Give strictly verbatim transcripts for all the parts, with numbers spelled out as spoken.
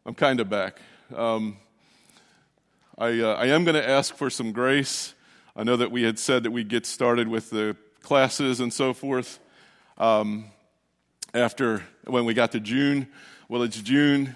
I'm kind of back. Um, I, uh, I am going to ask for some grace. I know that we had said that we'd get started with the classes and so forth um, after when we got to June. Well, it's June,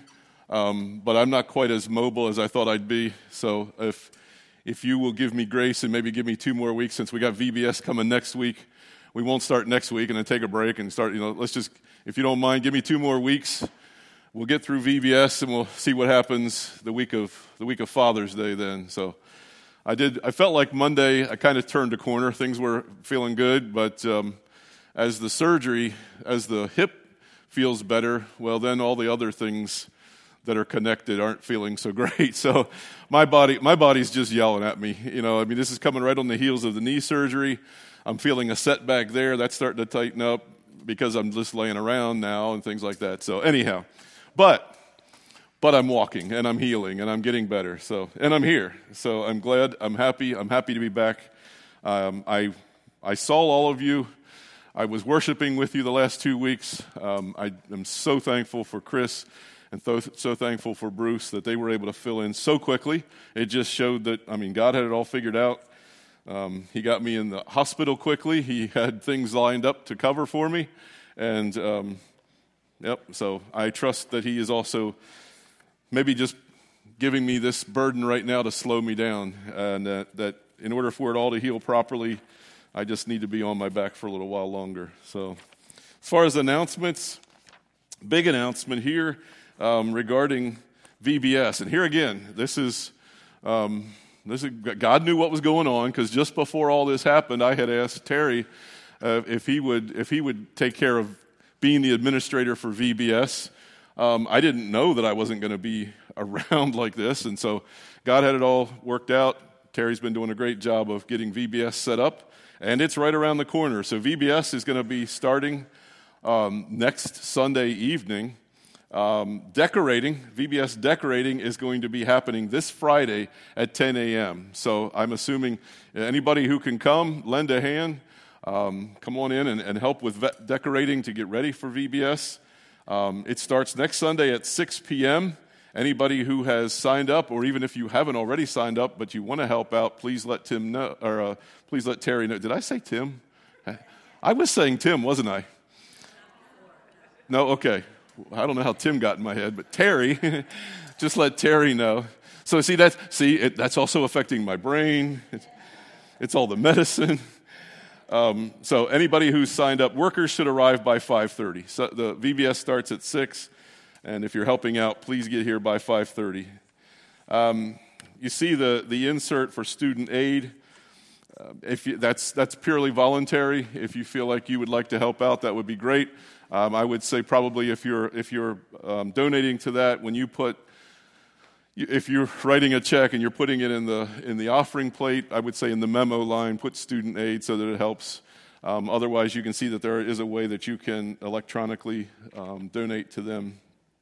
um, but I'm not quite as mobile as I thought I'd be. So if if you will give me grace and maybe give me two more weeks, since we got V B S coming next week, we won't start next week and then take a break and start. You know, let's just, if you don't mind, give me two more weeks. We'll get through V B S and we'll see what happens the week of the week of Father's Day then. So I did. I felt like Monday I kind of turned a corner. Things were feeling good, but um, as the surgery, as the hip feels better, well, then all the other things that are connected aren't feeling so great. So my body, my body's just yelling at me. You know, I mean, this is coming right on the heels of the knee surgery. I'm feeling a setback there. That's starting to tighten up because I'm just laying around now and things like that. So anyhow, but but I'm walking and I'm healing and I'm getting better. So and I'm here. So I'm glad. I'm happy. I'm happy to be back. Um, I I saw all of you. I was worshiping with you the last two weeks. Um, I am so thankful for Chris and th- so thankful for Bruce that they were able to fill in so quickly. It just showed that, I mean, God had it all figured out. Um, he got me in the hospital quickly. He had things lined up to cover for me. And, um, yep, so I trust that he is also maybe just giving me this burden right now to slow me down. And uh, that in order for it all to heal properly, I just need to be on my back for a little while longer. So as far as announcements, big announcement here um, regarding V B S. And here again, this is, um, this is God knew what was going on, because just before all this happened, I had asked Terry uh, if he would if he would take care of being the administrator for V B S. Um, I didn't know that I wasn't going to be around like this, and so God had it all worked out. Terry's been doing a great job of getting V B S set up. And it's right around the corner. So V B S is going to be starting um, next Sunday evening. Um, decorating, V B S decorating is going to be happening this Friday at ten a.m. So I'm assuming anybody who can come, lend a hand, um, come on in and, and help with vet decorating to get ready for V B S. Um, it starts next Sunday at six p.m. Anybody who has signed up, or even if you haven't already signed up but you want to help out, please let Tim know, or uh, please let Terry know. Did I say Tim? I was saying Tim, wasn't I? No, okay. I don't know how Tim got in my head, but Terry, just let Terry know. So see, that's see, it, that's also affecting my brain. It's, it's all the medicine. Um, so anybody who's signed up, workers should arrive by five thirty. So the V B S starts at six. And if you're helping out, please get here by five thirty. Um, you see the, the insert for student aid. Uh, if you, that's that's purely voluntary. If you feel like you would like to help out, that would be great. Um, I would say probably if you're if you're um, donating to that, when you put if you're writing a check and you're putting it in the in the offering plate, I would say in the memo line, put student aid so that it helps. Um, otherwise, you can see that there is a way that you can electronically um, donate to them.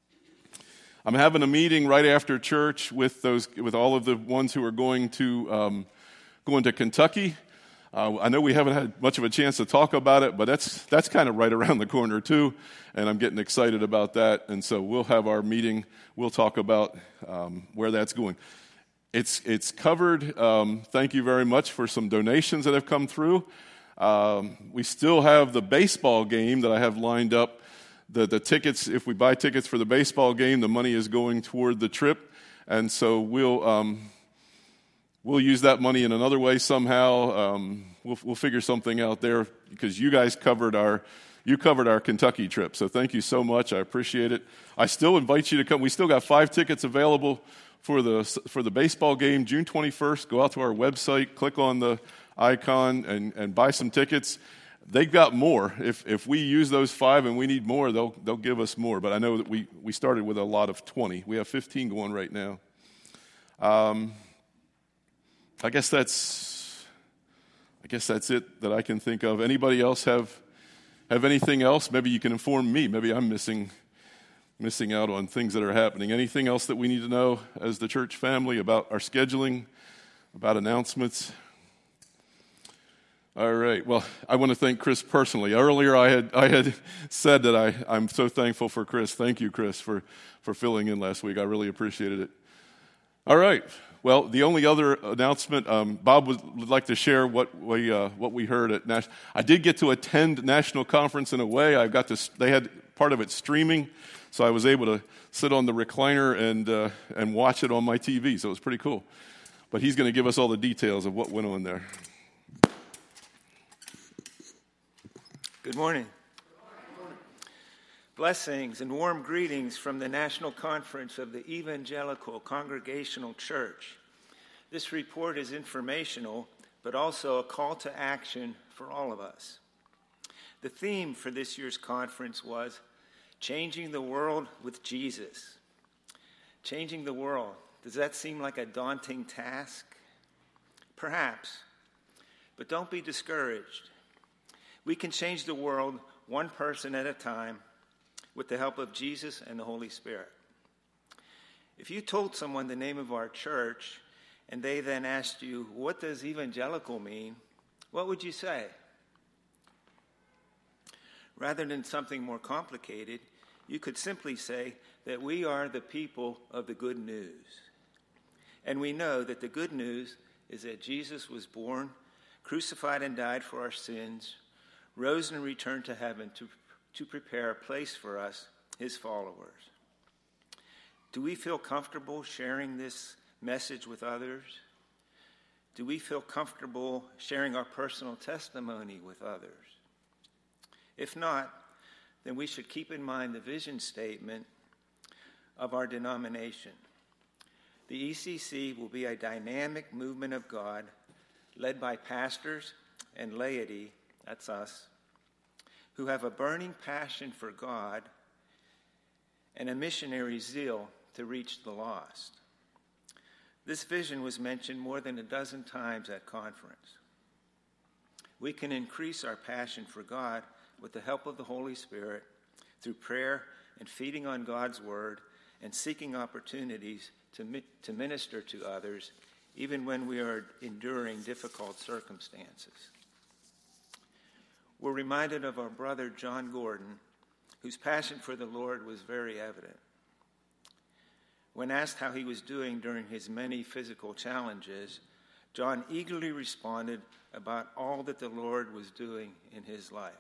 I'm having a meeting right after church with those, with all of the ones who are going to um, going to Kentucky. Uh, I know we haven't had much of a chance to talk about it, but that's that's kind of right around the corner too, and I'm getting excited about that. And so we'll have our meeting. We'll talk about um, where that's going. It's it's covered. Um, thank you very much for some donations that have come through. Um, we still have the baseball game that I have lined up. The the tickets, if we buy tickets for the baseball game, the money is going toward the trip, and so we'll um, we'll use that money in another way somehow. Um, we'll we'll figure something out there, because you guys covered our you covered our Kentucky trip. So thank you so much. I appreciate it. I still invite you to come. We still got five tickets available for the for the baseball game, June twenty-first. Go out to our website, click on the icon, and and buy some tickets. They've got more. If if we use those five and we need more, they'll they'll give us more. But I know that we, we started with a lot of twenty. We have fifteen going right now. Um, I guess that's I guess that's it that I can think of. Anybody else have have anything else? Maybe you can inform me. Maybe I'm missing missing out on things that are happening. Anything else that we need to know as the church family about our scheduling, about announcements? All right. Well, I want to thank Chris personally. Earlier, I had I had said that I, I'm so thankful for Chris. Thank you, Chris, for, for filling in last week. I really appreciated it. All right. Well, the only other announcement, um, Bob would, would like to share what we uh, what we heard at National. I did get to attend National Conference in a way. I got to. They had part of it streaming, so I was able to sit on the recliner and uh, and watch it on my T V. So it was pretty cool. But he's going to give us all the details of what went on there. Good morning. Good morning. Blessings and warm greetings from the National Conference of the Evangelical Congregational Church. This report is informational, but also a call to action for all of us. The theme for this year's conference was Changing the World with Jesus. Changing the world. Does that seem like a daunting task? Perhaps, but don't be discouraged. We can change the world one person at a time with the help of Jesus and the Holy Spirit. If you told someone the name of our church and they then asked you, what does evangelical mean? What would you say? Rather than something more complicated, you could simply say that we are the people of the good news. And we know that the good news is that Jesus was born, crucified and died for our sins, rose and returned to heaven to, to prepare a place for us, his followers. Do we feel comfortable sharing this message with others? Do we feel comfortable sharing our personal testimony with others? If not, then we should keep in mind the vision statement of our denomination. The E C C will be a dynamic movement of God led by pastors and laity, that's us, who have a burning passion for God and a missionary zeal to reach the lost. This vision was mentioned more than a dozen times at conference. We can increase our passion for God with the help of the Holy Spirit through prayer and feeding on God's word and seeking opportunities to, to minister to others, even when we are enduring difficult circumstances. We're reminded of our brother John Gordon, whose passion for the Lord was very evident. When asked how he was doing during his many physical challenges, John eagerly responded about all that the Lord was doing in his life.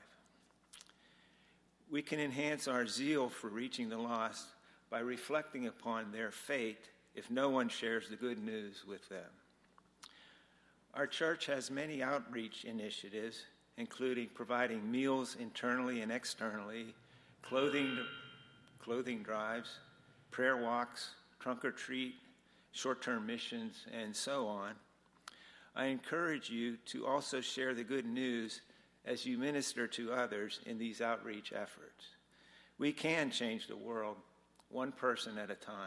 We can enhance our zeal for reaching the lost by reflecting upon their fate if no one shares the good news with them. Our church has many outreach initiatives, including providing meals internally and externally, clothing, clothing drives, prayer walks, trunk or treat, short-term missions, and so on. I encourage you to also share the good news as you minister to others in these outreach efforts. We can change the world one person at a time.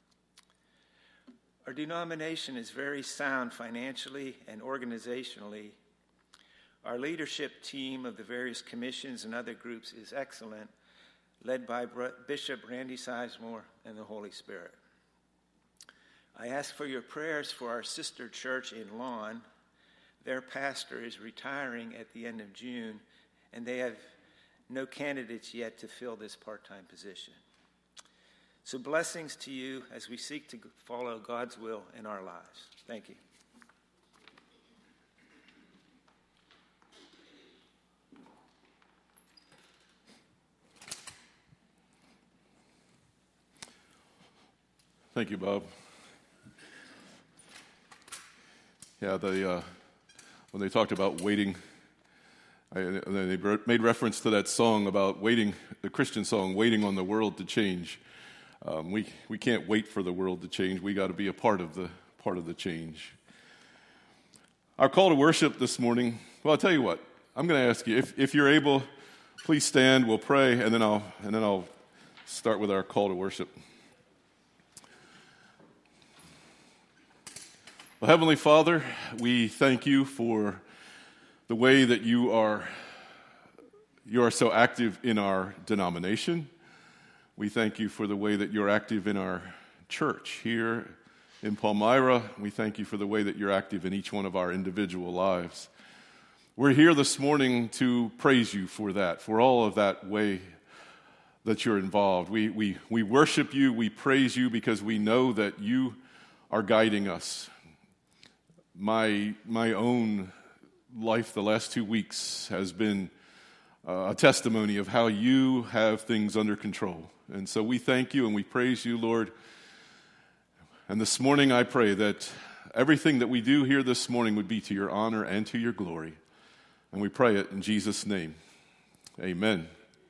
Our denomination is very sound financially and organizationally. Our leadership team of the various commissions and other groups is excellent, led by Bishop Randy Sizemore and the Holy Spirit. I ask for your prayers for our sister church in Lawn. Their pastor is retiring at the end of June, and they have no candidates yet to fill this part-time position. So blessings to you as we seek to follow God's will in our lives. Thank you. Thank you, Bob. Yeah, they, uh, when they talked about waiting, I, they made reference to that song about waiting, the Christian song, waiting on the world to change. Um, we we can't wait for the world to change. We got to be a part of the part of the change. Our call to worship this morning. Well, I'll tell you what. I'm going to ask you if if you're able, please stand. We'll pray, and then I'll and then I'll start with our call to worship. Well, Heavenly Father, we thank you for the way that you are you are so active in our denomination. We thank you for the way that you're active in our church here in Palmyra. We thank you for the way that you're active in each one of our individual lives. We're here this morning to praise you for that, for all of that way that you're involved. We, we, we worship you, we praise you because we know that you are guiding us. My, my own life the last two weeks has been uh, a testimony of how you have things under control. And so we thank you and we praise you, Lord. And this morning I pray that everything that we do here this morning would be to your honor and to your glory. And we pray it in Jesus' name. Amen.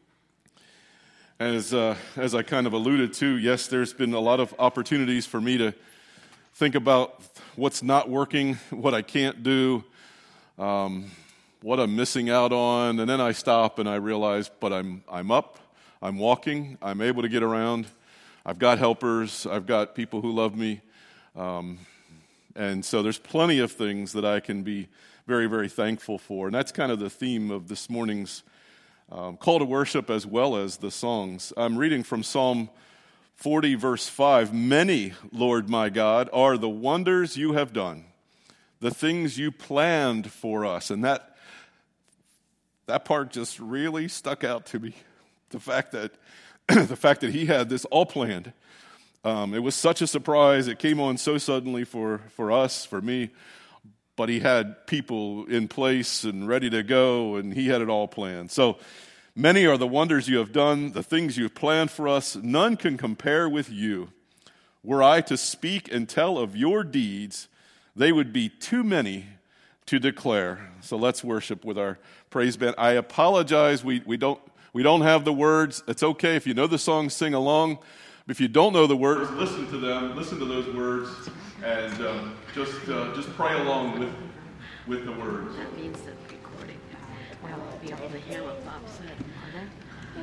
As uh, as I kind of alluded to, yes, there's been a lot of opportunities for me to think about what's not working, what I can't do, um, what I'm missing out on, and then I stop and I realize, but I'm I'm up, I'm walking, I'm able to get around, I've got helpers, I've got people who love me, um, and so there's plenty of things that I can be very, very thankful for, and that's kind of the theme of this morning's um, call to worship as well as the songs. I'm reading from Psalm forty, verse five. Many, Lord my God, are the wonders you have done, the things you planned for us. And that that part just really stuck out to me. The fact that the fact that he had this all planned. Um, it was such a surprise. It came on so suddenly for, for us, for me. But he had people in place and ready to go, and he had it all planned. So many are the wonders you have done, the things you have planned for us. None can compare with you. Were I to speak and tell of your deeds, they would be too many to declare. So let's worship with our praise band. I apologize, we, we don't we don't have the words. It's okay if you know the song, sing along. If you don't know the words, listen to them, listen to those words, and um, just uh, just pray along with with the words. That means that recording, I won't be able to hear what Bob said.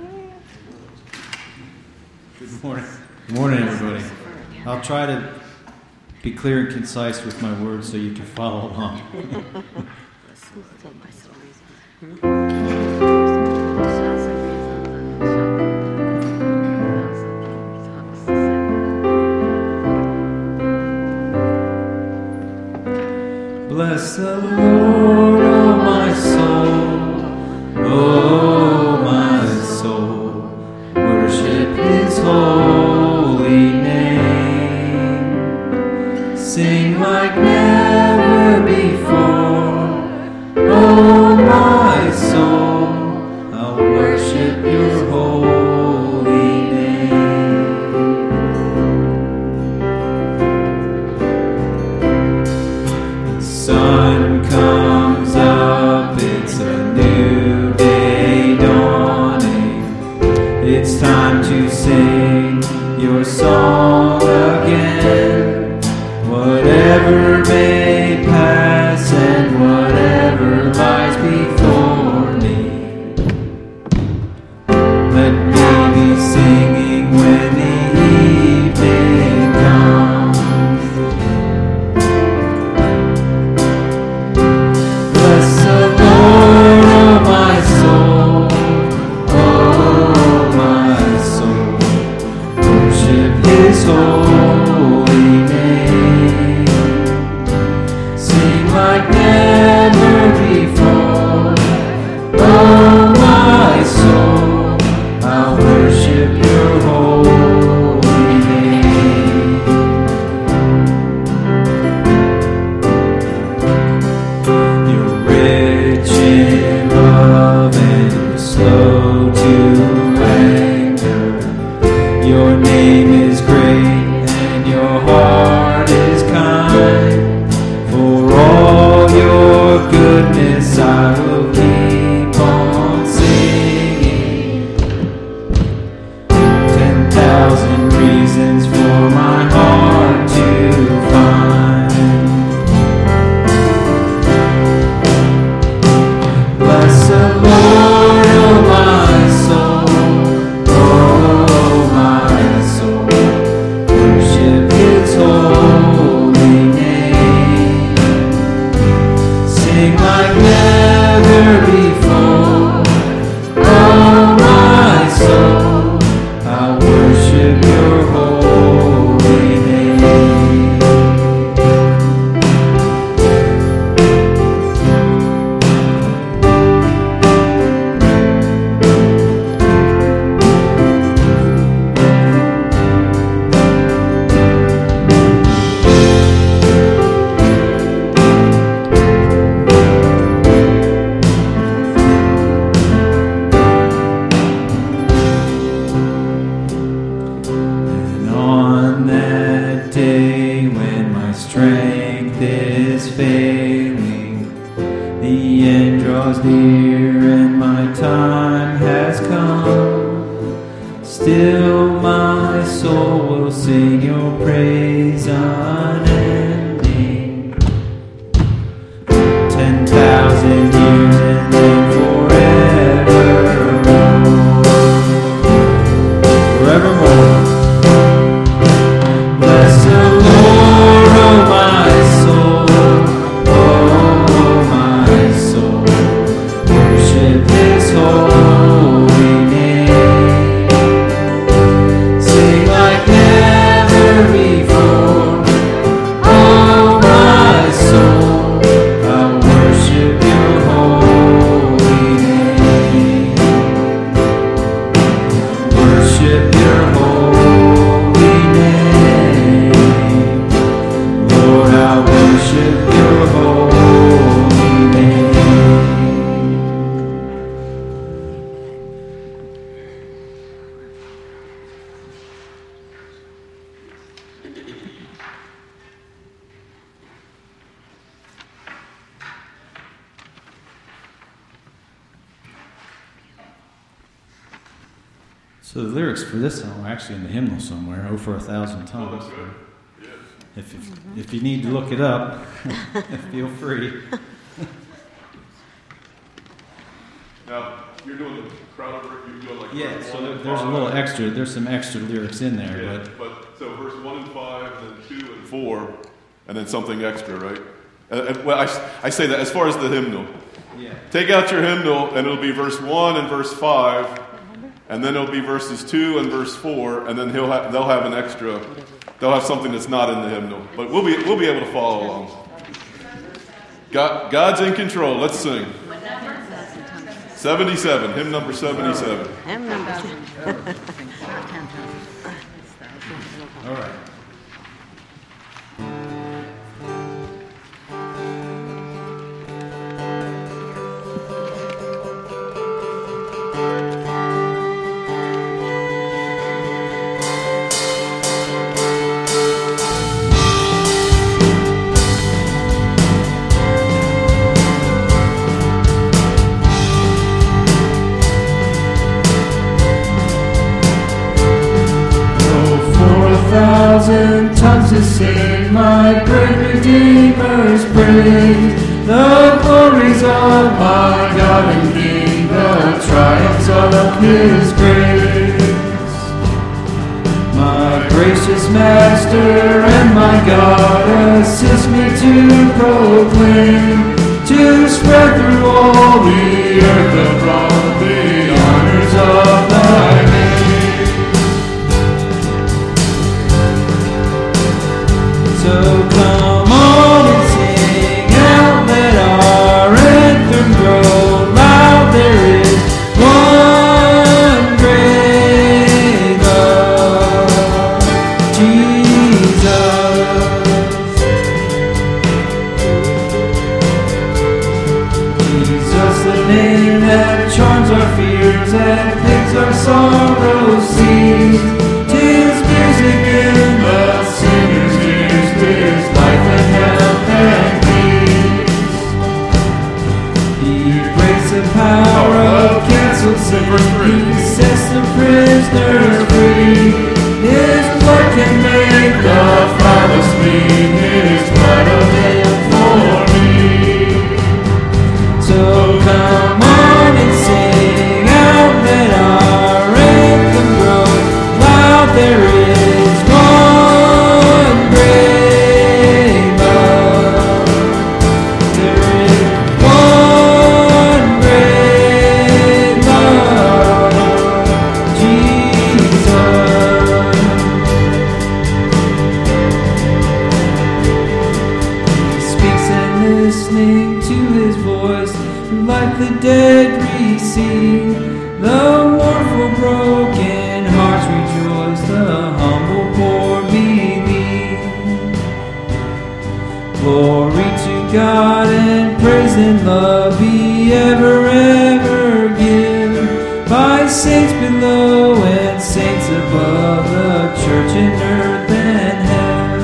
Good morning. Good morning, everybody. I'll try to be clear and concise with my words so you can follow along. Bless the Lord, oh my soul, oh my soul, worship His holy name. Sing like never before, oh my soul, I'll worship your holy name. The sun comes up, it's a new day dawning. It's time to sing your song again. Whatever may pass and whatever lies before me, let me be singing when the evening comes. Bless the Lord, oh my soul, oh my soul, worship His holy name. Sing like never before, oh my soul, I'll worship your holy name. You're rich in love and you're slow to anger. Your name is great and here and my time has come. Still my soul will sing your praise unending. Ten thousand years and then forevermore. Forevermore. Bless the Lord, oh my soul, oh my soul. Worship His holy name. Sing like never before, oh my soul. I worship Your holy name. Worship Your holy name. Lord, I worship Your holy name. So the lyrics for this song are actually in the hymnal somewhere, "Oh for a Thousand Tongues." Oh, that's good. If, if, if you need to look it up, feel free. Now, you're doing the crowd work, you're doing like Yeah, verse so one there, and there's a five. little extra, there's some extra lyrics in there, Yeah, but but so verse one and five, then two and four, and then something extra, right? Uh, uh, well, I, s- I say that as far as the hymnal. yeah. Take out your hymnal, and it'll be verse one and verse five, and then it'll be verses two and verse four, and then he'll ha- they'll have an extra. They'll have something that's not in the hymnal, but we'll be we'll be able to follow along. God, God's in control. Let's sing. seventy-seven, hymn number seventy-seven. Hymn number All right. Thousand tongues to sing my great Redeemer's praise, the glories of my God and King, the triumphs of His grace. My gracious Master and my God, assist me to proclaim, to spread through all the earth abroad the honors of Thy name. So come on and sing out, let our anthem grow loud. There is one great love, Jesus. Jesus, the name that charms our fears and makes our sorrows cease. 'Tis music in the sinner's ears, 'tis life and health and peace. He breaks the power of canceled sin, He sets the prisoner free. His blood can make the Father's bleed, His blood availed for me. So come on and sing out, let our anthem grow loud. There is one great love. There is one great love, Jesus. He speaks and listening to His voice, like the dead receive. The mournful broken hearts rejoice, the humble poor believe. Glory to God and praise and love be ever, ever given by saints below and saints above, the church in earth and heaven.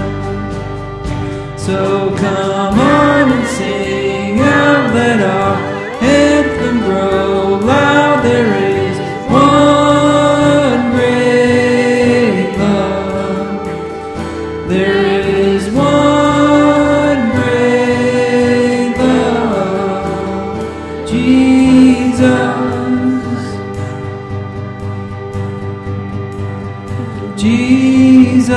So come on and sing out, let our anthem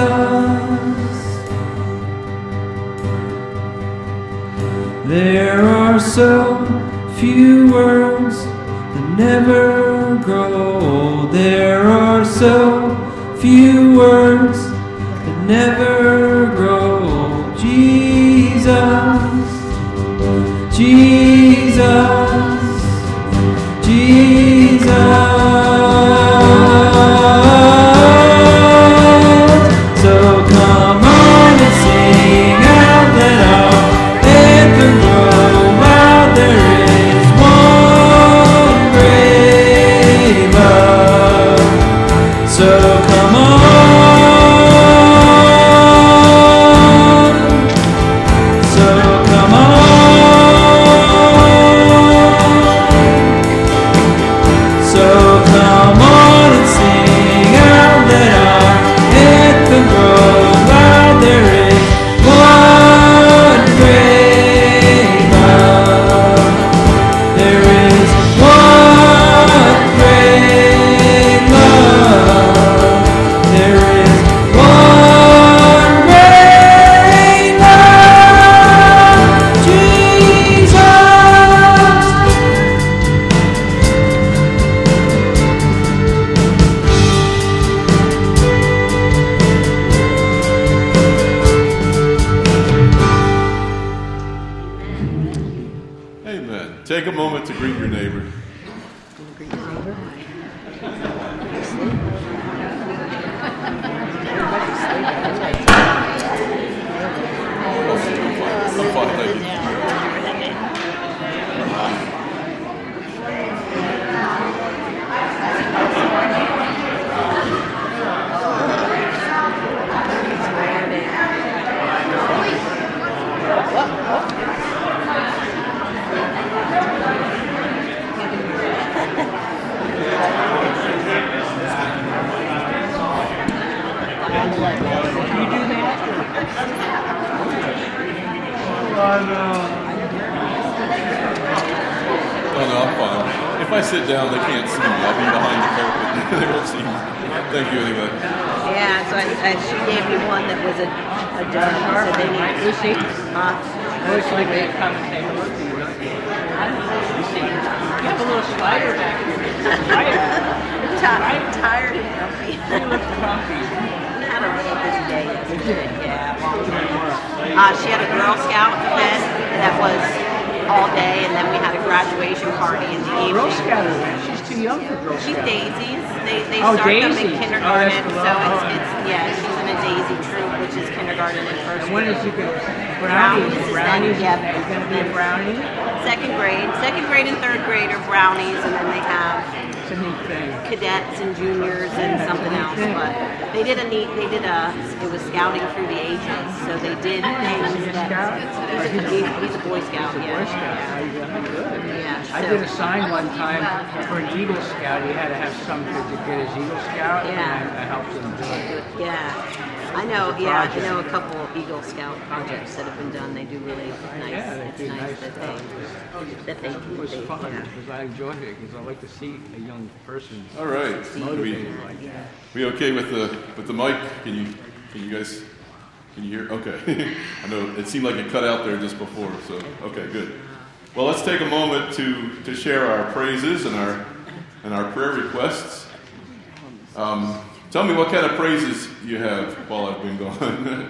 There are so few words that never grow old. There are so few words that never grow old. Jesus, Jesus, Jesus. So come on and sing out, let our anthem grow while there is one great love. So come on, so come on, so come on and sing out, let our anthem grow while there is one great love. There is one great love. There is one great love, Jesus. Amen. Take a moment to greet your neighbor. I'm fine, thank you. Oh, no, I'm fine. If I sit down, they can't see me. I'll be behind the carpet. They won't see me. Thank you anyway. Yeah, so I, I, she gave me one that was a, a dove. She said they need Lucy. Huh? Looks like they come and say hello to you. You see, you have a little spider back here. I'm tired, tired and grumpy. You look comfy. I had a really busy day yesterday. Yeah, long day. Uh, she had a Girl Scout event that was all day, and then we had a graduation party in the evening. Girl Scout event. She's too young for Girl Scout. She's Daisy's. They they Oh, start them Daisy. in kindergarten, Oh, that's so cool. it's, Oh. it's yeah. She's in a Daisy troop, which is kindergarten and first And when grade. is you going Brownies brownies? is Brownies? then, yeah. Are you going to be a brownie? Second grade, second grade and third grade are brownies, and then they have It's a neat thing. cadets and juniors and something else. But they did a neat. They did a. It was scouting through the ages, so they did things Is he a that. scout? He's a, he's, he's a Boy Scout. Yeah. Boy Scout. Oh, you got me good. Yeah. I so- did a sign one time for an Eagle Scout. He had to have something to get his Eagle Scout, Yeah. and I, I helped him do it. Yeah. I know, yeah, I know a couple Eagle Scout projects that have been done. They do really nice. Yeah, they it's do nice, nice that stuff. they that they It was they, fun yeah. because I enjoyed it because I like to see a young person All right. We, motivated like that. we okay with the with the mic? Can you can you guys can you hear? Okay. I know it seemed like it cut out there just before. So okay, good. Well, let's take a moment to to share our praises and our and our prayer requests. Um, tell me what kind of praises you have while I've been gone.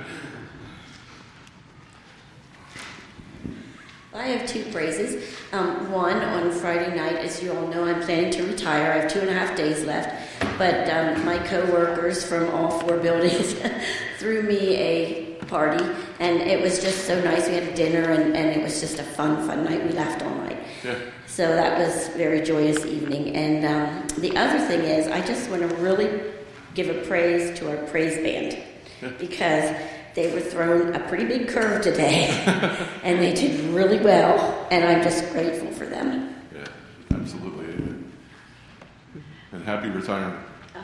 I have two praises. Um, one, on Friday night, as you all know, I'm planning to retire. I have two and a half days left. But um, my co-workers from all four buildings threw me a party, and it was just so nice. We had dinner, and, and it was just a fun, fun night. We laughed all night. Yeah. So that was a very joyous evening. And um, the other thing is, I just want to really give a praise to our praise band, because they were thrown a pretty big curve today, and they did really well, and I'm just grateful for them. Yeah, absolutely. And happy retirement.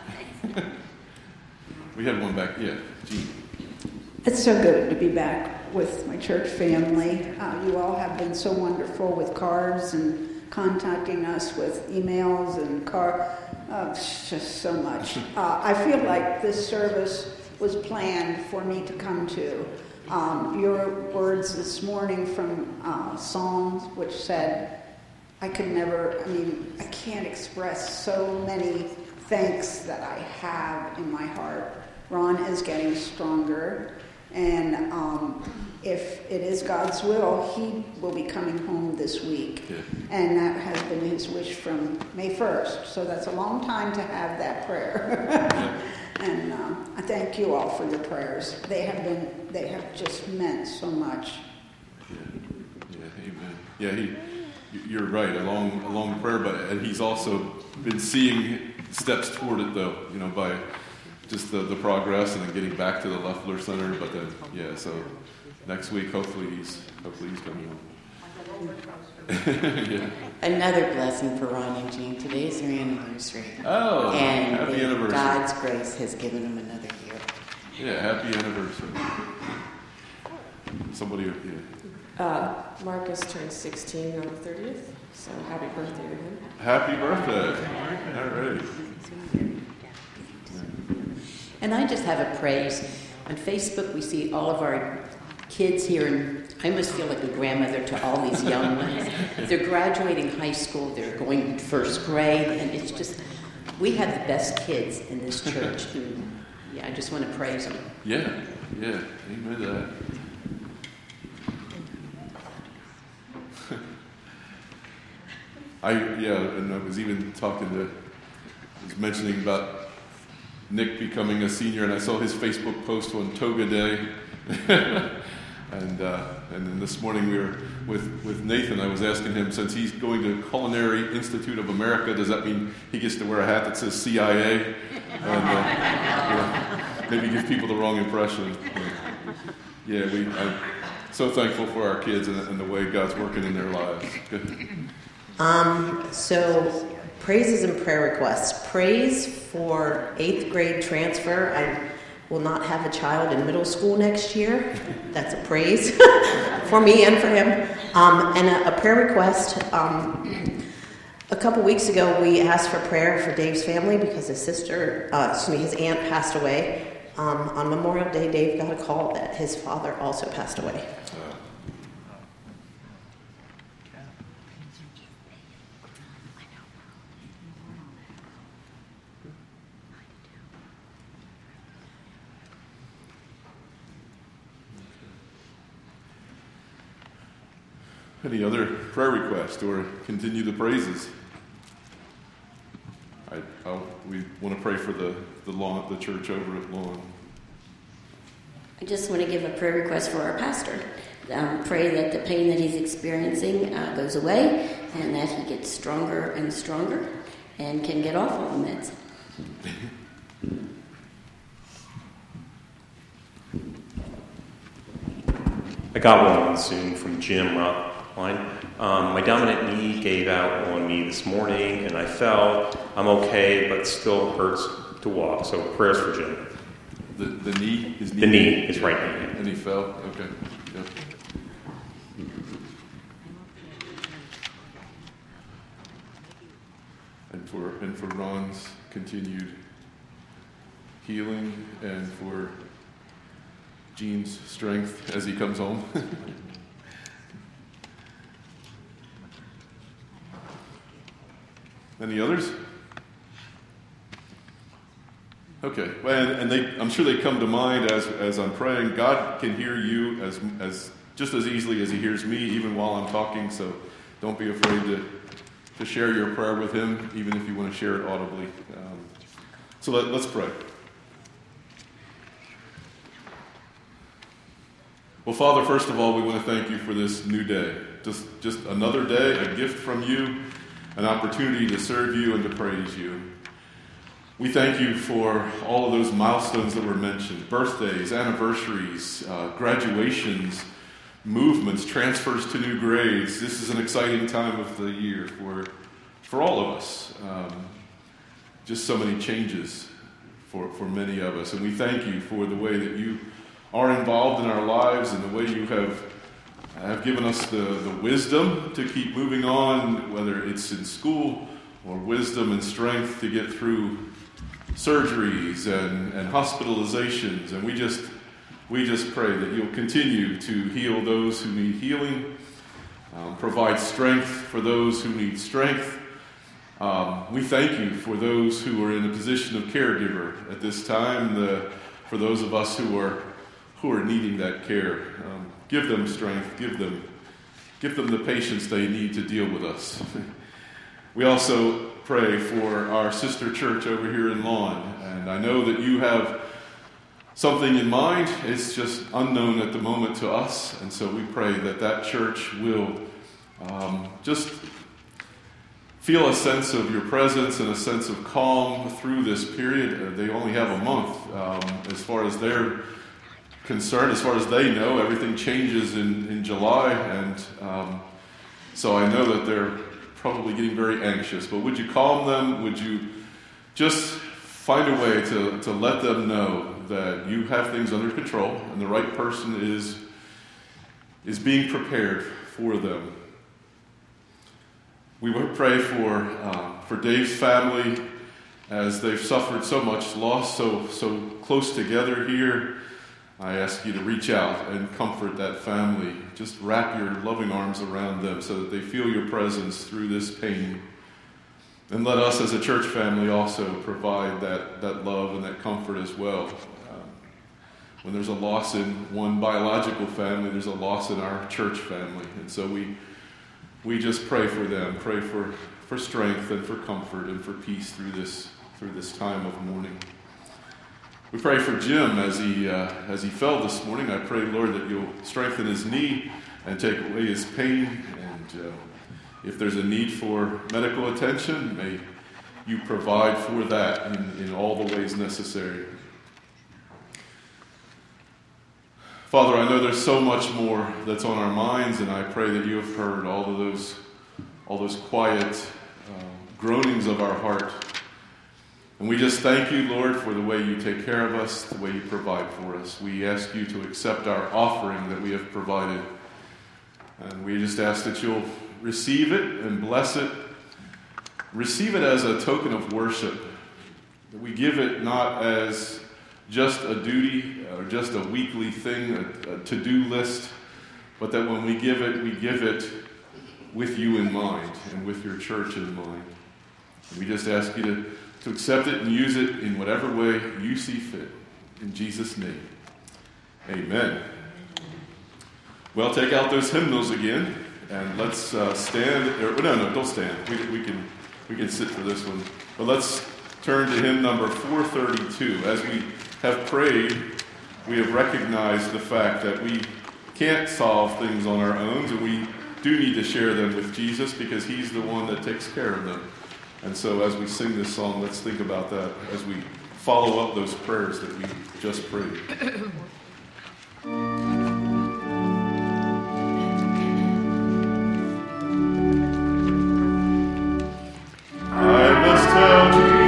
We had one back. Yeah, Jean. It's so good to be back with my church family. Uh, you all have been so wonderful with cards and contacting us with emails and car. Uh, it's just so much. Uh, I feel like this service was planned for me to come to. Um, your words this morning from uh, Psalms, which said, I could never, I mean, I can't express so many thanks that I have in my heart. Ron is getting stronger, and um, if it is God's will, he will be coming home this week. Yeah. And that has been his wish from May first, so that's a long time to have that prayer. Yeah. And um, I thank you all for your prayers. They have been, they have just meant so much. Yeah, yeah, amen. Yeah, he, you're right, along along the prayer, but and he's also been seeing steps toward it, though, you know, by just the, the progress and then getting back to the Leffler Center. But then, yeah, so next week, hopefully he's hopefully he's coming home. Yeah. Another blessing for Ron and Jean. Today is their anniversary. Oh, and happy they, anniversary. God's grace has given them another year. Yeah, happy anniversary. Somebody, yeah. Uh, Marcus turned sixteen on the thirtieth, so happy birthday to him. Happy birthday. All right. And I just have a praise. On Facebook, we see all of our kids here, and I almost feel like a grandmother to all these young ones. They're graduating high school, they're going first grade, and it's just, we have the best kids in this church. And yeah, I just want to praise them. Yeah, yeah, amen to that. I, yeah, and I was even talking to, I was mentioning about Nick becoming a senior, and I saw his Facebook post on Toga Day. And uh, and then this morning we were with, with Nathan. I was asking him, since he's going to Culinary Institute of America, does that mean he gets to wear a hat that says C I A? And uh, you know, maybe give people the wrong impression. But, yeah, we. I'm so thankful for our kids and, and the way God's working in their lives. Good. Um, so, praises and prayer requests. Praise for eighth grade transfer. I will not have a child in middle school next year. That's a praise for me and for him. Um, and a, a prayer request. Um, a couple weeks ago, we asked for prayer for Dave's family because his sister, uh, excuse me, his aunt passed away. Um, on Memorial Day, Dave got a call that his father also passed away. Any other prayer requests or continue the praises? I, I'll, we want to pray for the, the lawn, the church over at Lawn. I just want to give a prayer request for our pastor. Um, pray that the pain that he's experiencing uh, goes away and that he gets stronger and stronger and can get off all the meds. I got one on Zoom from Jim Rothline. Um, my dominant knee gave out on me this morning, and I fell. I'm okay, but still hurts to walk. So prayers for Jim. The the knee, his knee. The knee, his right knee. And he fell. Okay. Yep. And for and for Ron's continued healing, and for Gene's strength as he comes home. Any others? Okay, well, and, and they, I'm sure they come to mind as as I'm praying. God can hear you as as just as easily as He hears me, even while I'm talking. So, don't be afraid to to share your prayer with Him, even if you want to share it audibly. Um, so let, let's pray. Well, Father, first of all, we want to thank you for this new day. Just just another day, a gift from you, an opportunity to serve you and to praise you. We thank you for all of those milestones that were mentioned, birthdays, anniversaries, uh, graduations, movements, transfers to new grades. This is an exciting time of the year for, for all of us. Um, just so many changes for, for many of us. And we thank you for the way that you are involved in our lives and the way you have have given us the, the wisdom to keep moving on, whether it's in school or wisdom and strength to get through surgeries and, and hospitalizations, and we just we just pray that you'll continue to heal those who need healing, um, provide strength for those who need strength. Um, we thank you for those who are in a position of caregiver at this time, the, for those of us who are who are needing that care. Um, give them strength, give them give them the patience they need to deal with us. We also pray for our sister church over here in Lawn, and I know that you have something in mind. It's just unknown at the moment to us, and so we pray that that church will um, just feel a sense of your presence and a sense of calm through this period. Uh, they only have a month um, as far as they're concerned. As far as they know, everything changes in, in July, and um, so I know that they're probably getting very anxious. But would you calm them? Would you just find a way to, to let them know that you have things under control and the right person is, is being prepared for them? We would pray for uh, for Dave's family as they've suffered so much loss, so so close together here. I ask you to reach out and comfort that family. Just wrap your loving arms around them so that they feel your presence through this pain. And let us as a church family also provide that, that love and that comfort as well. Um, when there's a loss in one biological family, there's a loss in our church family. And so we we just pray for them, pray for, for strength and for comfort and for peace through this through this time of mourning. We pray for Jim as he uh, as he fell this morning. I pray, Lord, that you'll strengthen his knee and take away his pain. And uh, if there's a need for medical attention, may you provide for that in, in all the ways necessary. Father, I know there's so much more that's on our minds, and I pray that you have heard all of those, all those quiet uh, groanings of our heart. And we just thank you, Lord, for the way you take care of us, the way you provide for us. We ask you to accept our offering that we have provided. And we just ask that you'll receive it and bless it. Receive it as a token of worship. That we give it not as just a duty or just a weekly thing, a, a to-do list, but that when we give it, we give it with you in mind and with your church in mind. And we just ask you to to accept it and use it in whatever way you see fit. In Jesus' name, amen. Well, take out those hymnals again, and let's uh, stand. Or, no, no, don't stand. We, we can we can sit for this one. But let's turn to hymn number four thirty-two. As we have prayed, we have recognized the fact that we can't solve things on our own, and we do need to share them with Jesus because he's the one that takes care of them. And so as we sing this song, let's think about that as we follow up those prayers that we just prayed. I must tell Jesus.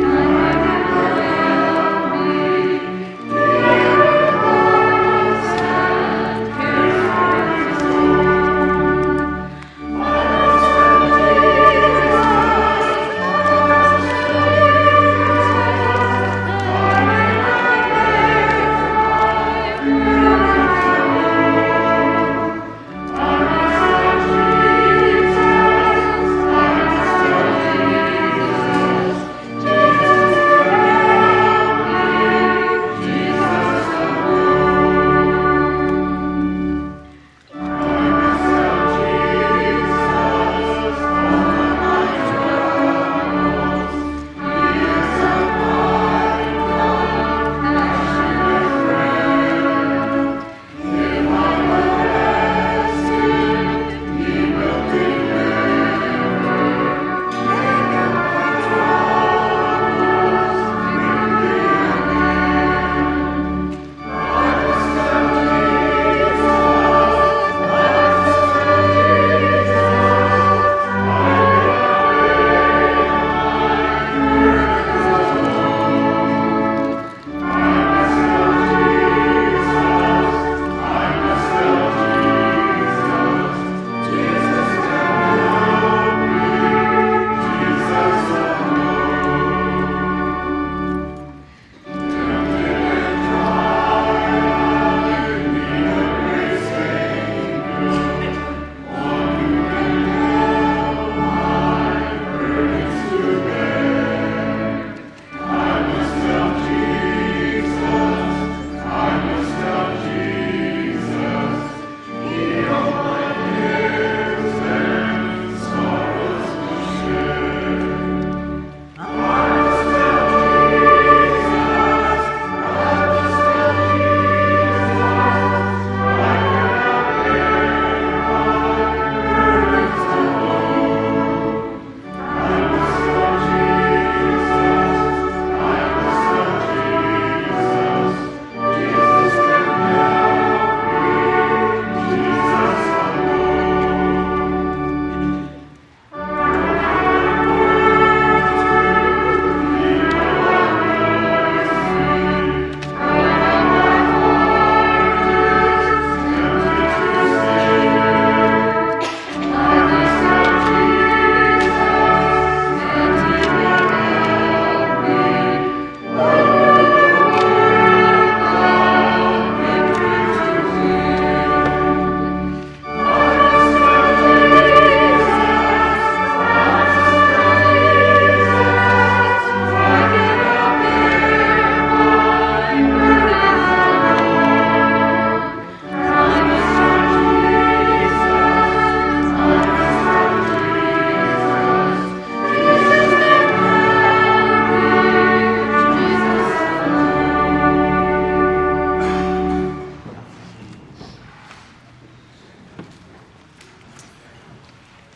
Thank you.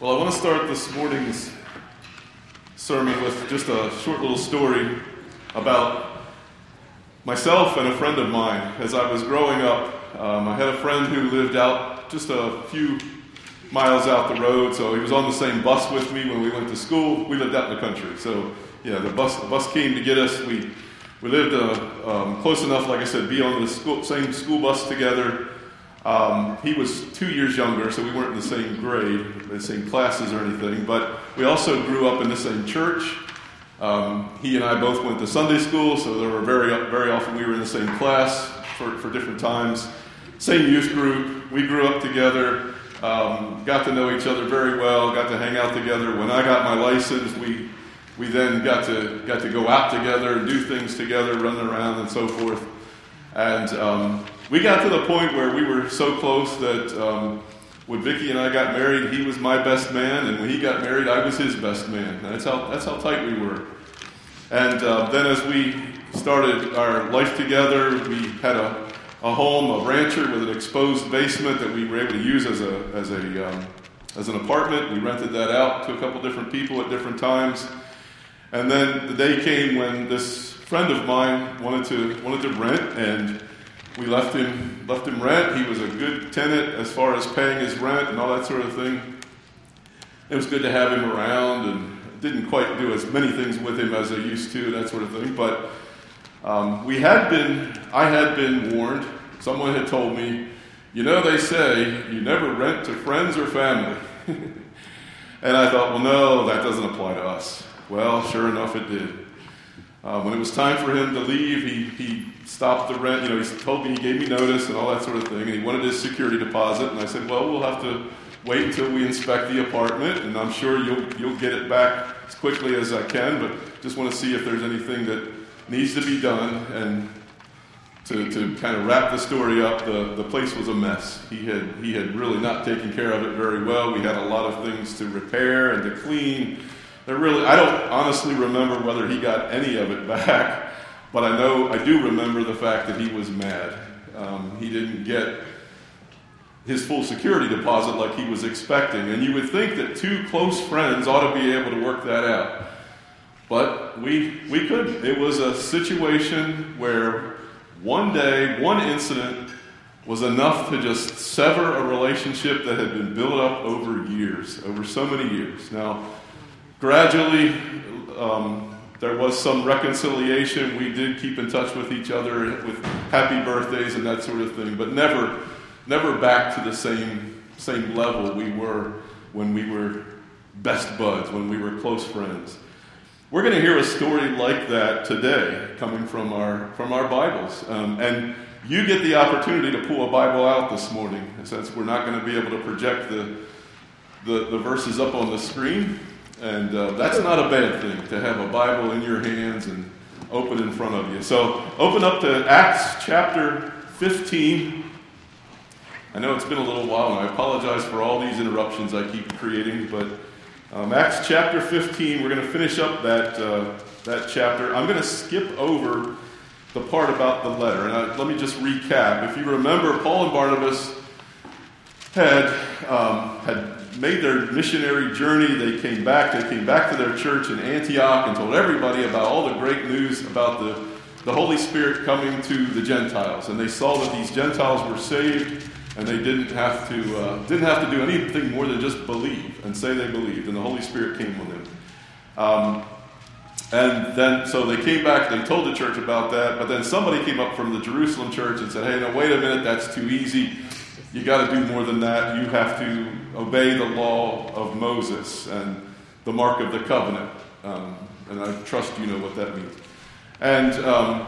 Well, I want to start this morning's sermon with just a short little story about myself and a friend of mine. As I was growing up, um, I had a friend who lived out just a few miles out the road, so he was on the same bus with me when we went to school. We lived out in the country, so yeah, the bus the bus came to get us. We we lived uh, um, close enough, like I said, be on the school, same school bus together. Um, he was two years younger, so we weren't in the same grade, the same classes or anything, but we also grew up in the same church. Um, he and I both went to Sunday school, so there were very very often we were in the same class for, for different times. Same youth group. We grew up together, um, got to know each other very well, got to hang out together. When I got my license, we we then got to got to go out together and do things together, run around and so forth. And um, we got to the point where we were so close that um, when Vicki and I got married, he was my best man, and when he got married, I was his best man. And that's how that's how tight we were. And uh, then as we started our life together, we had a, a home, a rancher with an exposed basement that we were able to use as a as a um, as an apartment. We rented that out to a couple different people at different times. And then the day came when this friend of mine wanted to wanted to rent, and we left him left him rent. He was a good tenant as far as paying his rent and all that sort of thing. It was good to have him around, and didn't quite do as many things with him as I used to, that sort of thing. But um, we had been, I had been warned. Someone had told me, you know, they say you never rent to friends or family. And I thought, well, no, that doesn't apply to us. Well, sure enough, it did. Uh, when it was time for him to leave, he, he stopped the rent. You know, he told me, he gave me notice and all that sort of thing, and he wanted his security deposit. And I said, well, we'll have to wait until we inspect the apartment, and I'm sure you'll you'll get it back as quickly as I can, but just want to see if there's anything that needs to be done. And to, to kind of wrap the story up, the, the place was a mess. He had he had really not taken care of it very well. We had a lot of things to repair and to clean. There really, I don't honestly remember whether he got any of it back, but I know, I do remember the fact that he was mad. Um, he didn't get his full security deposit like he was expecting, and you would think that two close friends ought to be able to work that out. But we we couldn't. It was a situation where one day, one incident was enough to just sever a relationship that had been built up over years, over so many years. Now, gradually, um, there was some reconciliation. We did keep in touch with each other with happy birthdays and that sort of thing, but never, never back to the same same level we were when we were best buds, when we were close friends. We're going to hear a story like that today, coming from our from our Bibles, um, and you get the opportunity to pull a Bible out this morning, since we're not going to be able to project the the, the verses up on the screen. And uh, that's not a bad thing, to have a Bible in your hands and open in front of you. So open up to Acts chapter fifteen. I know it's been a little while, and I apologize for all these interruptions I keep creating, but um, Acts chapter fifteen, we're going to finish up that uh, that chapter. I'm going to skip over the part about the letter, and I, let me just recap. If you remember, Paul and Barnabas had um, had made their missionary journey. They came back. They came back to their church in Antioch and told everybody about all the great news about the, the Holy Spirit coming to the Gentiles. And they saw that these Gentiles were saved, and they didn't have to uh, didn't have to do anything more than just believe and say they believed, and the Holy Spirit came with them. Um, and then, so they came back. They told the church about that. But then somebody came up from the Jerusalem church and said, "Hey, no, wait a minute. That's too easy. You got to do more than that. You have to obey the law of Moses and the mark of the covenant." Um, and I trust you know what that means. And um,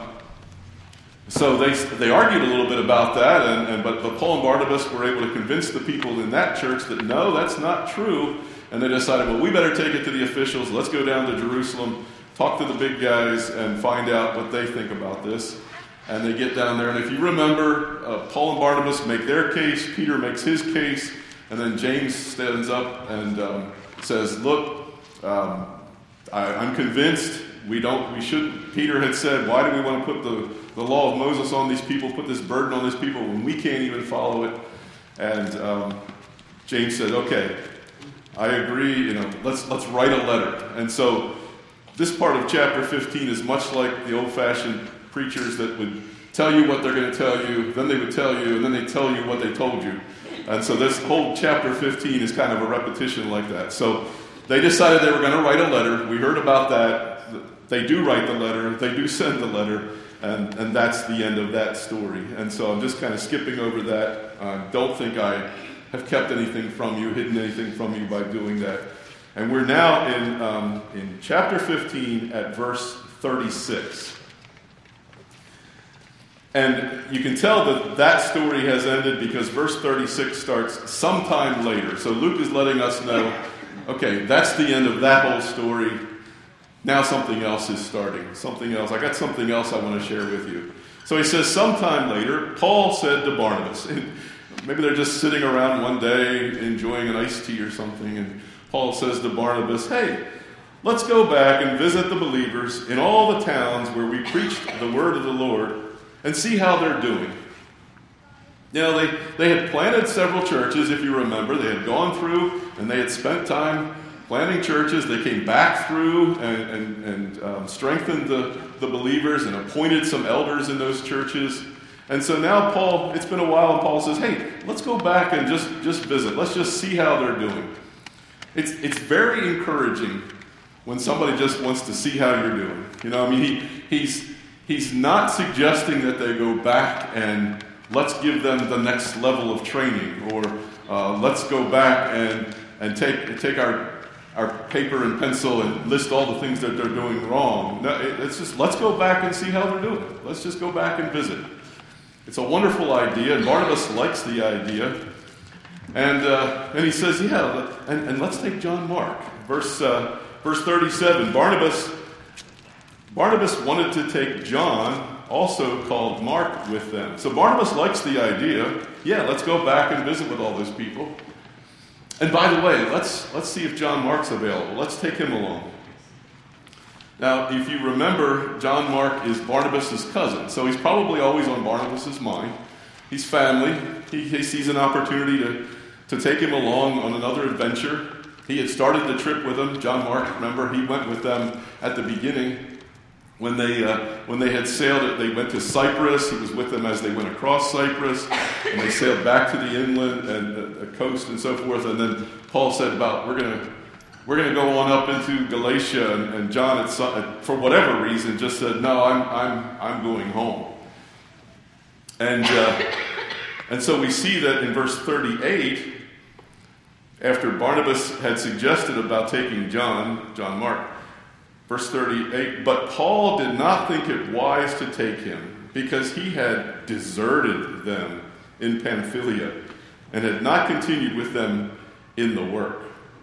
so they they argued a little bit about that, and, and but, but Paul and Barnabas were able to convince the people in that church that no, that's not true. And they decided, well, we better take it to the officials. Let's go down to Jerusalem, talk to the big guys, and find out what they think about this. And they get down there, and if you remember, uh, Paul and Barnabas make their case, Peter makes his case, and then James stands up and um, says, "Look, um, I, I'm convinced we don't, we shouldn't." Peter had said, "Why do we want to put the, the law of Moses on these people, put this burden on these people when we can't even follow it?" And um, James said, "Okay, I agree, you know, let's let's write a letter. And so this part of chapter fifteen is much like the old-fashioned preachers that would tell you what they're going to tell you, then they would tell you, and then they tell you what they told you. And so this whole chapter fifteen is kind of a repetition like that. So they decided they were going to write a letter. We heard about that. They do write the letter. They do send the letter. And, and that's the end of that story. And so I'm just kind of skipping over that. I uh, don't think I have kept anything from you, hidden anything from you by doing that. And we're now in, um, in chapter fifteen at verse thirty-six. And you can tell that that story has ended because verse thirty-six starts sometime later. So Luke is letting us know, okay, that's the end of that whole story. Now something else is starting. Something else. I got something else I want to share with you. So he says, sometime later, Paul said to Barnabas, and maybe they're just sitting around one day enjoying an iced tea or something, and Paul says to Barnabas, hey, let's go back and visit the believers in all the towns where we preached the word of the Lord and see how they're doing. You know, they, they had planted several churches, if you remember. They had gone through and they had spent time planting churches. They came back through and, and, and um, strengthened the, the believers and appointed some elders in those churches. And so now Paul, it's been a while, and Paul says, hey, let's go back and just, just visit. Let's just see how they're doing. It's, it's very encouraging when somebody just wants to see how you're doing. You know, I mean, he, he's, he's not suggesting that they go back and let's give them the next level of training, or uh, let's go back and, and take, take our our paper and pencil and list all the things that they're doing wrong. No, it, it's just, let's go back and see how they're doing. Let's just go back and visit. It's a wonderful idea, and Barnabas likes the idea. And uh, and he says, yeah, and, and let's take John Mark. Verse uh, verse thirty-seven, Barnabas, Barnabas wanted to take John, also called Mark, with them. So Barnabas likes the idea. Yeah, let's go back and visit with all those people. And by the way, let's let's see if John Mark's available. Let's take him along. Now, if you remember, John Mark is Barnabas' cousin, so he's probably always on Barnabas' mind. He's family. He, he sees an opportunity to, to take him along on another adventure. He had started the trip with him. John Mark, remember, he went with them at the beginning. When they uh, when they had sailed it, they went to Cyprus. He was with them as they went across Cyprus, and they sailed back to the inland and the coast and so forth. And then Paul said, "About we're gonna we're gonna go on up into Galatia." And, and John, had, for whatever reason, just said, "No, I'm I'm I'm going home." And uh, and so we see that in verse thirty-eight, after Barnabas had suggested about taking John John Mark. Verse thirty-eight, but Paul did not think it wise to take him, because he had deserted them in Pamphylia and had not continued with them in the work.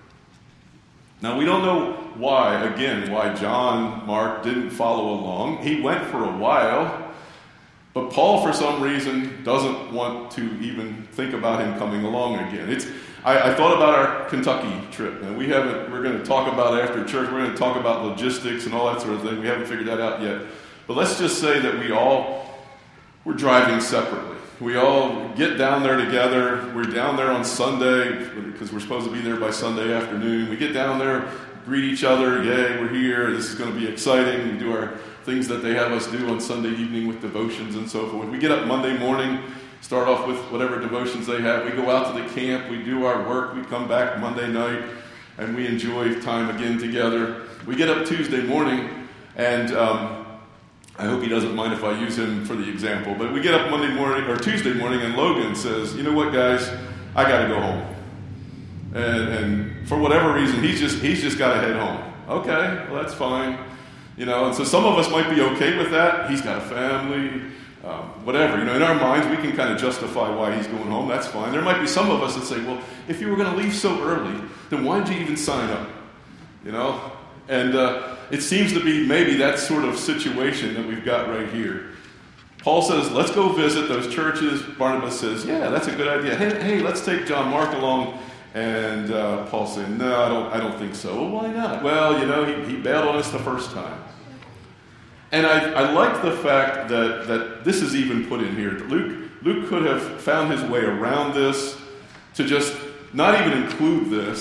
Now, we don't know why, again, why John Mark didn't follow along. He went for a while, but Paul, for some reason, doesn't want to even think about him coming along again. It's I, I thought about our Kentucky trip, and we haven't. We're going to talk about after church. We're going to talk about logistics and all that sort of thing. We haven't figured that out yet. But let's just say that we all were driving separately. We all get down there together. We're down there on Sunday because we're supposed to be there by Sunday afternoon. We get down there, greet each other. Yay, we're here. This is going to be exciting. We do our things that they have us do on Sunday evening with devotions and so forth. We get up Monday morning. Start off with whatever devotions they have. We go out to the camp. We do our work. We come back Monday night, and we enjoy time again together. We get up Tuesday morning, and um, I hope he doesn't mind if I use him for the example, but we get up Monday morning or Tuesday morning, and Logan says, "You know what, guys? I got to go home." And, and for whatever reason, he's just he's just got to head home. Okay, well that's fine, you know. And so some of us might be okay with that. He's got a family. Um, whatever, you know, in our minds, we can kind of justify why he's going home. That's fine. There might be some of us that say, well, if you were going to leave so early, then why did you even sign up? You know? And uh, it seems to be maybe that sort of situation that we've got right here. Paul says, let's go visit those churches. Barnabas says, yeah, that's a good idea. Hey, hey let's take John Mark along. And uh, Paul said, no, I don't, I don't think so. Well, why not? Well, you know, he, he bailed on us the first time. And I, I like the fact that, that this is even put in here. Luke, Luke could have found his way around this to just not even include this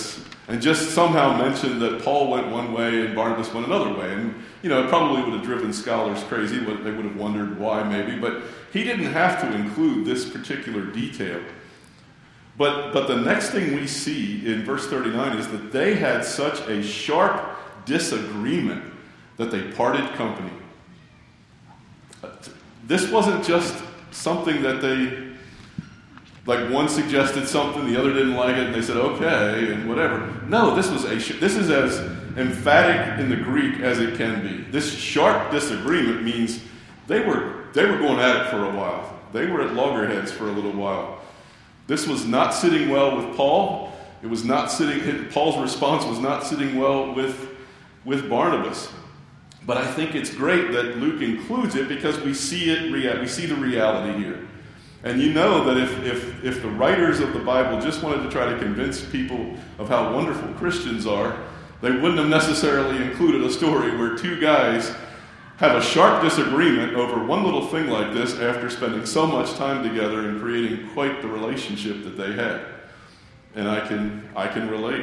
and just somehow mentioned that Paul went one way and Barnabas went another way. And, you know, it probably would have driven scholars crazy. They would have wondered why maybe. But he didn't have to include this particular detail. But, but the next thing we see in verse thirty-nine is that they had such a sharp disagreement that they parted company. This wasn't just something that they... Like one suggested something, the other didn't like it, and they said, okay, and whatever. No, this was a this is as emphatic in the Greek as it can be. This sharp disagreement means they were they were going at it for a while. They were at loggerheads for a little while. This was not sitting well with Paul. It was not sitting. Paul's response was not sitting well with with Barnabas. But I think it's great that Luke includes it because we see it. We see the reality here. And you know that if, if, if the writers of the Bible just wanted to try to convince people of how wonderful Christians are, they wouldn't have necessarily included a story where two guys have a sharp disagreement over one little thing like this after spending so much time together and creating quite the relationship that they had. And I can I can relate.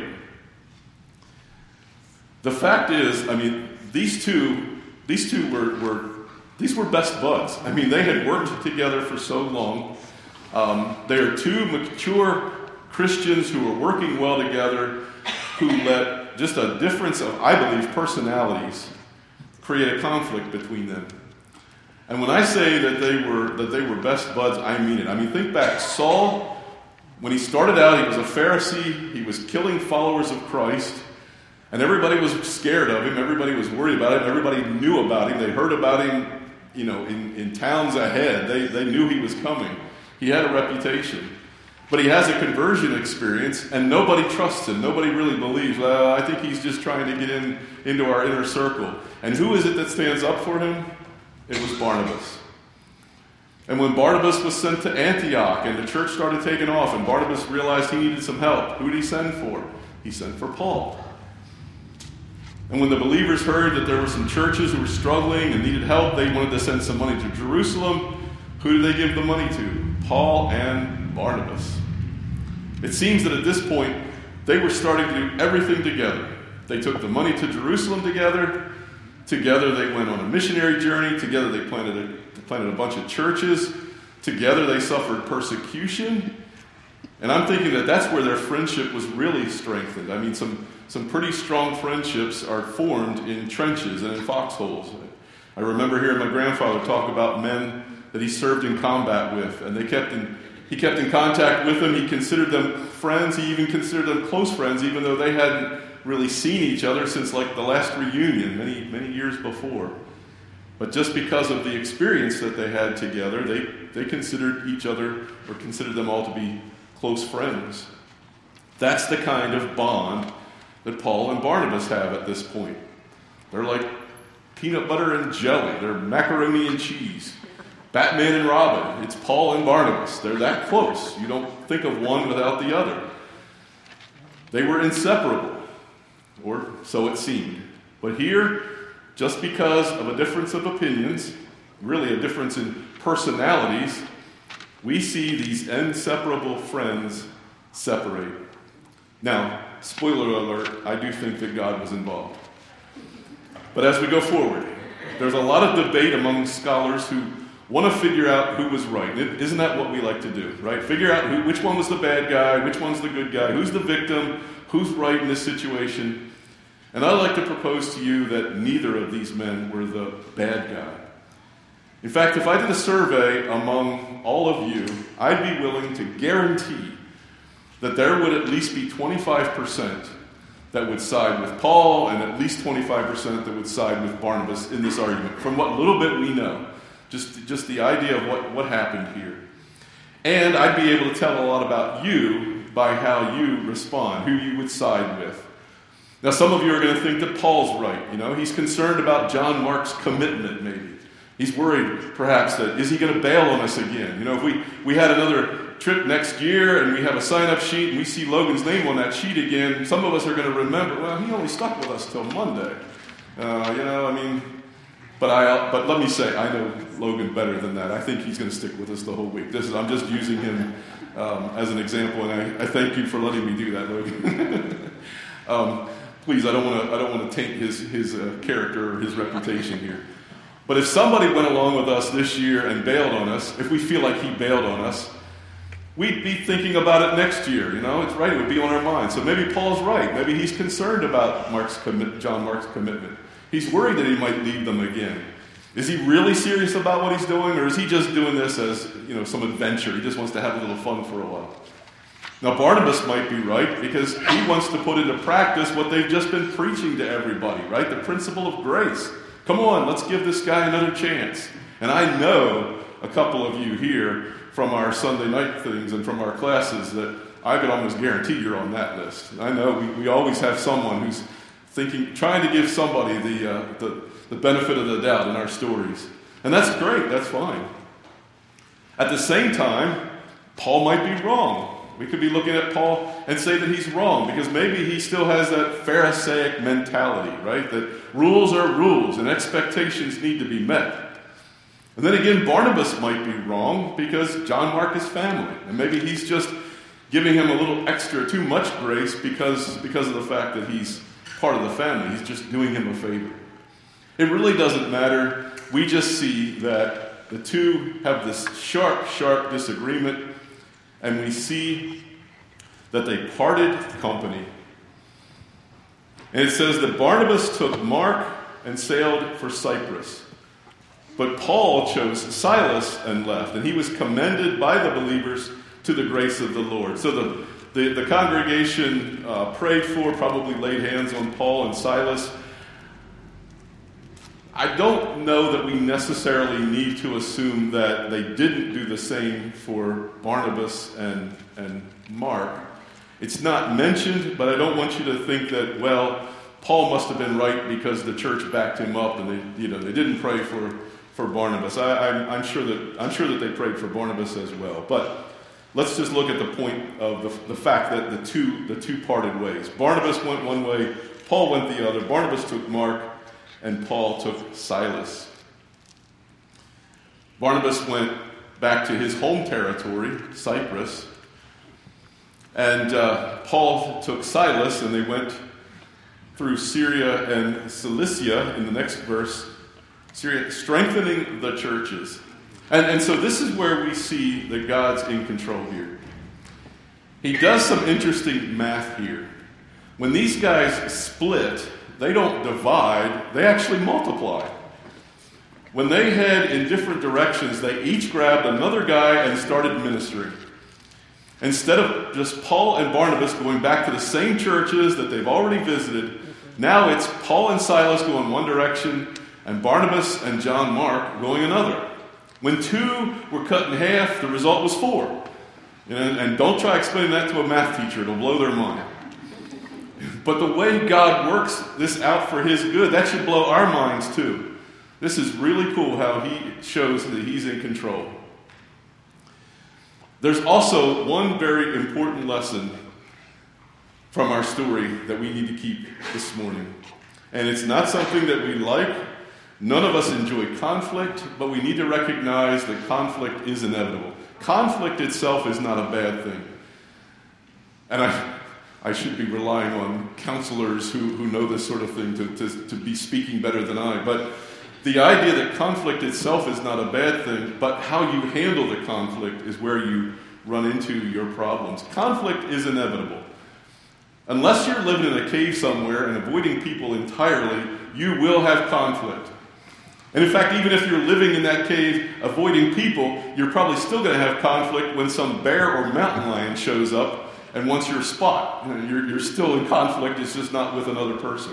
The fact is, I mean, these two these two were were These were best buds. I mean, they had worked together for so long. Um, they are two mature Christians who are working well together, who let just a difference of, I believe, personalities create a conflict between them. And when I say that they were that they were best buds, I mean it. I mean, think back. Saul, when he started out, he was a Pharisee. He was killing followers of Christ. And everybody was scared of him. Everybody was worried about him. Everybody knew about him. They heard about him. You know, in, in towns ahead, they, they knew he was coming. He had a reputation. But he has a conversion experience, and nobody trusts him. Nobody really believes, well, I think he's just trying to get in into our inner circle. And who is it that stands up for him? It was Barnabas. And when Barnabas was sent to Antioch, and the church started taking off, and Barnabas realized he needed some help, who did he send for? He sent for Paul. And when the believers heard that there were some churches who were struggling and needed help, they wanted to send some money to Jerusalem. Who did they give the money to? Paul and Barnabas. It seems that at this point, they were starting to do everything together. They took the money to Jerusalem together. Together they went on a missionary journey. Together they planted a, they planted a bunch of churches. Together they suffered persecution. And I'm thinking that that's where their friendship was really strengthened. I mean, some... Some pretty strong friendships are formed in trenches and in foxholes. I remember hearing my grandfather talk about men that he served in combat with, and they kept in, he kept in contact with them. He considered them friends. He even considered them close friends, even though they hadn't really seen each other since like the last reunion many, many years before. But just because of the experience that they had together, they, they considered each other or considered them all to be close friends. That's the kind of bond that Paul and Barnabas have at this point. They're like peanut butter and jelly. They're macaroni and cheese. Batman and Robin. It's Paul and Barnabas. They're that close. You don't think of one without the other. They were inseparable, or so it seemed. But here, just because of a difference of opinions, really a difference in personalities, we see these inseparable friends separate. Now, spoiler alert, I do think that God was involved. But as we go forward, there's a lot of debate among scholars who want to figure out who was right. Isn't that what we like to do, right? Figure out who, which one was the bad guy, which one's the good guy, who's the victim, who's right in this situation. And I'd like to propose to you that neither of these men were the bad guy. In fact, if I did a survey among all of you, I'd be willing to guarantee that there would at least be twenty-five percent that would side with Paul and at least twenty-five percent that would side with Barnabas in this argument, from what little bit we know. Just, just the idea of what, what happened here. And I'd be able to tell a lot about you by how you respond, who you would side with. Now, some of you are going to think that Paul's right. You know, he's concerned about John Mark's commitment, maybe. He's worried, perhaps, that is he going to bail on us again? You know, if we, we had another trip next year and we have a sign-up sheet and we see Logan's name on that sheet again, some of us are going to remember, well, he only stuck with us till Monday. Uh, you know, I mean, but I but let me say, I know Logan better than that. I think he's going to stick with us the whole week. This is I'm just using him um, as an example, and I, I thank you for letting me do that, Logan. Um, please, I don't want to I don't want to taint his, his uh, character or his reputation here. But if somebody went along with us this year and bailed on us, if we feel like he bailed on us, we'd be thinking about it next year. You know, it's right. It would be on our mind. So maybe Paul's right. Maybe he's concerned about Mark's commit, John Mark's commitment. He's worried that he might leave them again. Is he really serious about what he's doing, or is he just doing this as, you know, some adventure? He just wants to have a little fun for a while. Now, Barnabas might be right because he wants to put into practice what they've just been preaching to everybody, right? The principle of grace. Come on, let's give this guy another chance. And I know a couple of you here from our Sunday night things and from our classes that I could almost guarantee you're on that list. I know we, we always have someone who's thinking, trying to give somebody the, uh, the, the benefit of the doubt in our stories. And that's great, that's fine. At the same time, Paul might be wrong. We could be looking at Paul and say that he's wrong because maybe he still has that Pharisaic mentality, right? That rules are rules and expectations need to be met. And then again, Barnabas might be wrong because John Mark is family. And maybe he's just giving him a little extra, too much grace because, because of the fact that he's part of the family. He's just doing him a favor. It really doesn't matter. We just see that the two have this sharp, sharp disagreement. And we see that they parted company. And it says that Barnabas took Mark and sailed for Cyprus. But Paul chose Silas and left. And he was commended by the believers to the grace of the Lord. So the, the, the congregation uh, prayed for, probably laid hands on Paul and Silas. I don't know that we necessarily need to assume that they didn't do the same for Barnabas and, and Mark. It's not mentioned, but I don't want you to think that, well, Paul must have been right because the church backed him up and they, you know, they didn't pray for, for Barnabas. I, I'm, I'm sure that I'm sure that they prayed for Barnabas as well. But let's just look at the point of the, the fact that the two the two parted ways. Barnabas went one way, Paul went the other. Barnabas took Mark, and Paul took Silas. Barnabas went back to his home territory, Cyprus, and uh, Paul took Silas, and they went through Syria and Cilicia in the next verse, Syria, strengthening the churches. And, and so this is where we see that God's in control here. He does some interesting math here. When these guys split, they don't divide, they actually multiply. When they head in different directions, they each grabbed another guy and started ministering. Instead of just Paul and Barnabas going back to the same churches that they've already visited, now it's Paul and Silas going one direction and Barnabas and John Mark going another. When two were cut in half, the result was four. And, and don't try explaining that to a math teacher, it'll blow their mind. But the way God works this out for his good, that should blow our minds too. This is really cool how he shows that he's in control. There's also one very important lesson from our story that we need to keep this morning. And it's not something that we like. None of us enjoy conflict, but we need to recognize that conflict is inevitable. Conflict itself is not a bad thing. And I... I should be relying on counselors who, who know this sort of thing to, to, to be speaking better than I. But the idea that conflict itself is not a bad thing, but how you handle the conflict is where you run into your problems. Conflict is inevitable. Unless you're living in a cave somewhere and avoiding people entirely, you will have conflict. And in fact, even if you're living in that cave avoiding people, you're probably still going to have conflict when some bear or mountain lion shows up and wants your spot. You know, you're, you're still in conflict, it's just not with another person.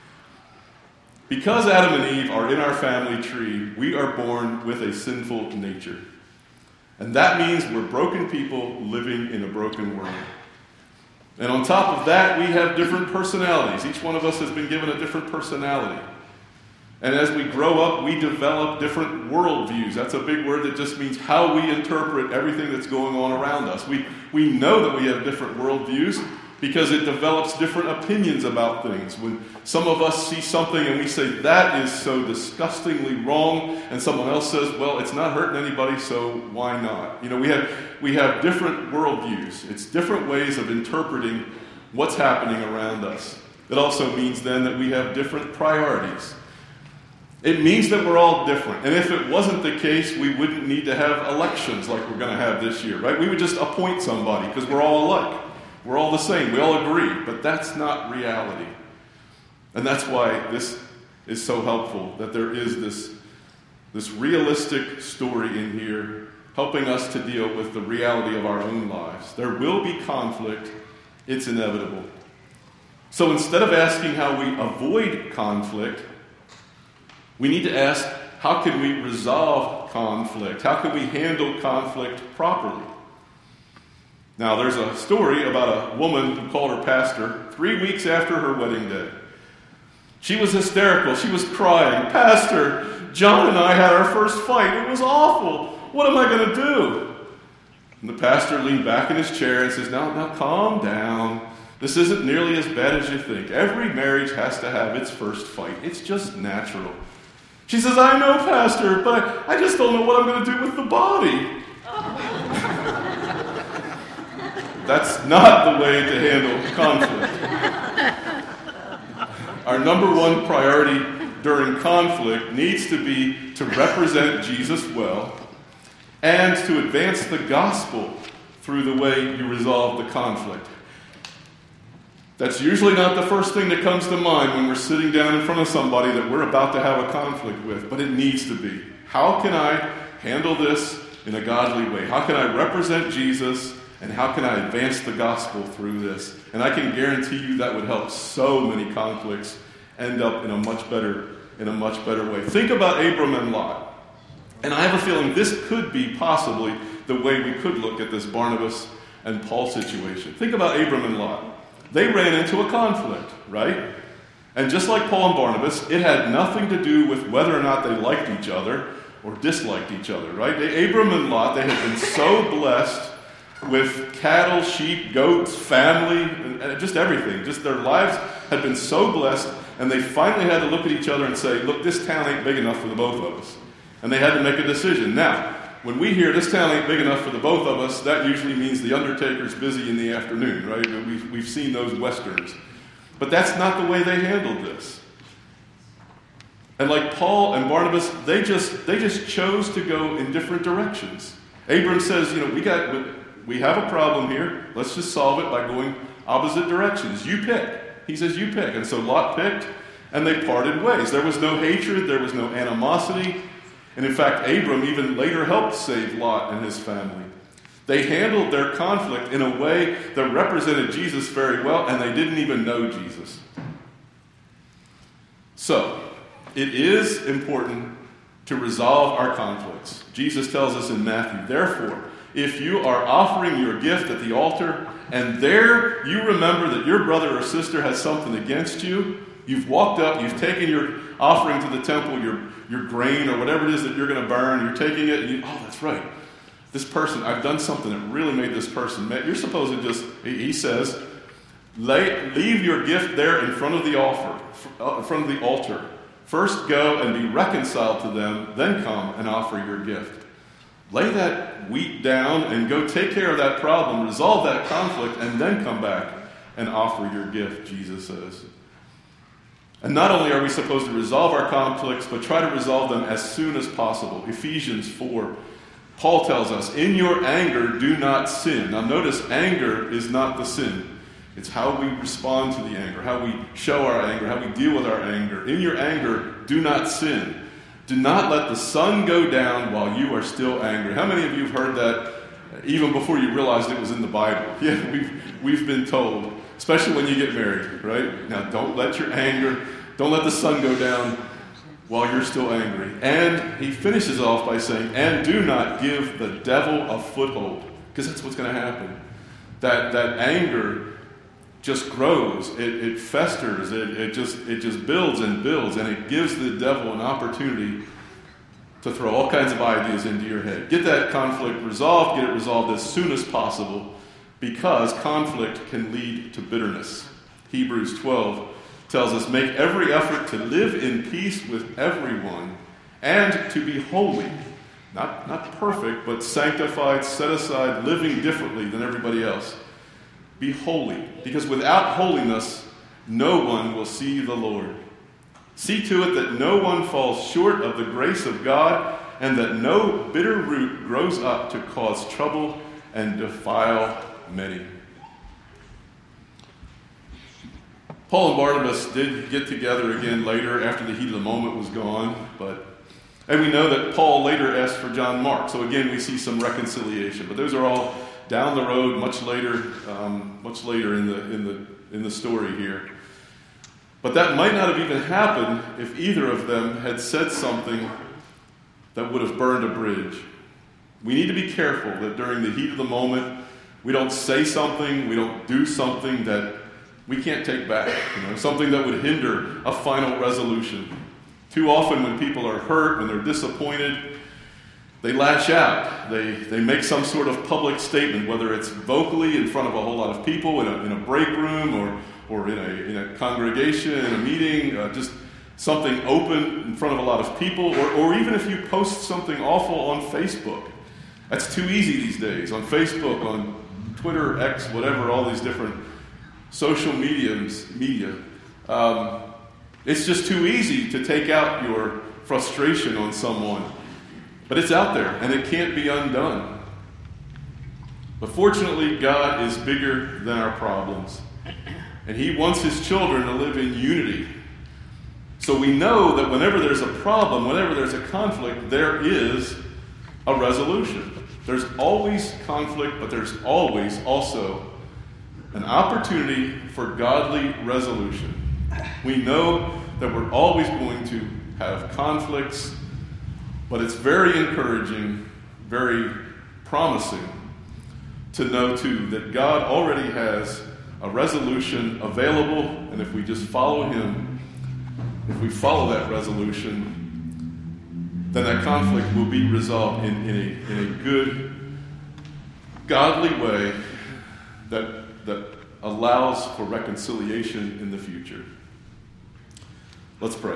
Because Adam and Eve are in our family tree, we are born with a sinful nature. And that means we're broken people living in a broken world. And on top of that, we have different personalities. Each one of us has been given a different personality. And as we grow up, we develop different worldviews. That's a big word that just means how we interpret everything that's going on around us. We, we know that we have different worldviews because it develops different opinions about things. When some of us see something and we say, that is so disgustingly wrong, and someone else says, well, it's not hurting anybody, so why not? You know, we have, we have different worldviews. It's different ways of interpreting what's happening around us. It also means then that we have different priorities. It means that we're all different. And if it wasn't the case, we wouldn't need to have elections like we're going to have this year, right? We would just appoint somebody because we're all alike. We're all the same. We all agree. But that's not reality. And that's why this is so helpful, that there is this, this realistic story in here helping us to deal with the reality of our own lives. There will be conflict. It's inevitable. So instead of asking how we avoid conflict, we need to ask, how can we resolve conflict? How can we handle conflict properly? Now, there's a story about a woman who called her pastor three weeks after her wedding day. She was hysterical. She was crying. "Pastor, John and I had our first fight. It was awful. What am I going to do?" And the pastor leaned back in his chair and says, now, now calm down. This isn't nearly as bad as you think. Every marriage has to have its first fight. It's just natural. She says, "I know, Pastor, but I just don't know what I'm going to do with the body." That's not the way to handle conflict. Our number one priority during conflict needs to be to represent Jesus well and to advance the gospel through the way you resolve the conflict. That's usually not the first thing that comes to mind when we're sitting down in front of somebody that we're about to have a conflict with, but it needs to be. How can I handle this in a godly way? How can I represent Jesus, and how can I advance the gospel through this? And I can guarantee you that would help so many conflicts end up in a much better, in a much better way. Think about Abram and Lot. And I have a feeling this could be possibly the way we could look at this Barnabas and Paul situation. Think about Abram and Lot. They ran into a conflict, right? And just like Paul and Barnabas, it had nothing to do with whether or not they liked each other or disliked each other, right? They, Abram and Lot, they had been so blessed with cattle, sheep, goats, family, and, and just everything. Just their lives had been so blessed, and they finally had to look at each other and say, look, this town ain't big enough for the both of us. And they had to make a decision. Now, when we hear this town ain't big enough for the both of us, that usually means the undertaker's busy in the afternoon, right? We've, we've seen those westerns. But that's not the way they handled this. And like Paul and Barnabas, they just they just chose to go in different directions. Abram says, you know, we got we have a problem here. Let's just solve it by going opposite directions. You pick. He says, you pick. And so Lot picked, and they parted ways. There was no hatred. There was no animosity. And in fact, Abram even later helped save Lot and his family. They handled their conflict in a way that represented Jesus very well, and they didn't even know Jesus. So, it is important to resolve our conflicts. Jesus tells us in Matthew, therefore, if you are offering your gift at the altar, and there you remember that your brother or sister has something against you, you've walked up, you've taken your offering to the temple, your your grain or whatever it is that you're going to burn, you're taking it, and you, oh, that's right. This person, I've done something that really made this person mad. You're supposed to just, he says, lay, leave your gift there in front of the altar, in front of the altar. First go and be reconciled to them, then come and offer your gift. Lay that wheat down and go take care of that problem, resolve that conflict, and then come back and offer your gift, Jesus says. And not only are we supposed to resolve our conflicts, but try to resolve them as soon as possible. Ephesians four, Paul tells us, in your anger, do not sin. Now notice, anger is not the sin. It's how we respond to the anger, how we show our anger, how we deal with our anger. In your anger, do not sin. Do not let the sun go down while you are still angry. How many of you have heard that even before you realized it was in the Bible? Yeah, we've, we've been told. Especially when you get married, right? Now, don't let your anger, don't let the sun go down while you're still angry. And he finishes off by saying, and do not give the devil a foothold. Because that's what's going to happen. That that anger just grows. It, it festers. It, it, just, it just builds and builds. And it gives the devil an opportunity to throw all kinds of ideas into your head. Get that conflict resolved. Get it resolved as soon as possible. Because conflict can lead to bitterness. Hebrews twelve tells us, make every effort to live in peace with everyone and to be holy. Not, not perfect, but sanctified, set aside, living differently than everybody else. be holy, because without holiness, no one will see the Lord. See to it that no one falls short of the grace of God, and that no bitter root grows up to cause trouble and defile many. Paul and Barnabas did get together again later after the heat of the moment was gone, but and we know that Paul later asked for John Mark. So again, we see some reconciliation. But those are all down the road, much later, um, much later in the in the in the story here. But that might not have even happened if either of them had said something that would have burned a bridge. We need to be careful that during the heat of the moment, we don't say something, we don't do something that we can't take back, you know, something that would hinder a final resolution. Too often when people are hurt, when they're disappointed, they lash out. They they make some sort of public statement, whether it's vocally in front of a whole lot of people, in a, in a break room, or, or in, a, in a congregation, in a meeting, uh, just something open in front of a lot of people, or, or even if you post something awful on Facebook. That's too easy these days. On Facebook, on Twitter, X, whatever, all these different social mediums, media. Um, it's just too easy to take out your frustration on someone. But it's out there, and it can't be undone. But fortunately, God is bigger than our problems. And He wants His children to live in unity. So we know that whenever there's a problem, whenever there's a conflict, there is a resolution. There's always conflict, but there's always also an opportunity for godly resolution. We know that we're always going to have conflicts, but it's very encouraging, very promising to know, too, that God already has a resolution available, and if we just follow Him, if we follow that resolution, then that conflict will be resolved in, in, a, in a good, godly way that that allows for reconciliation in the future. Let's pray.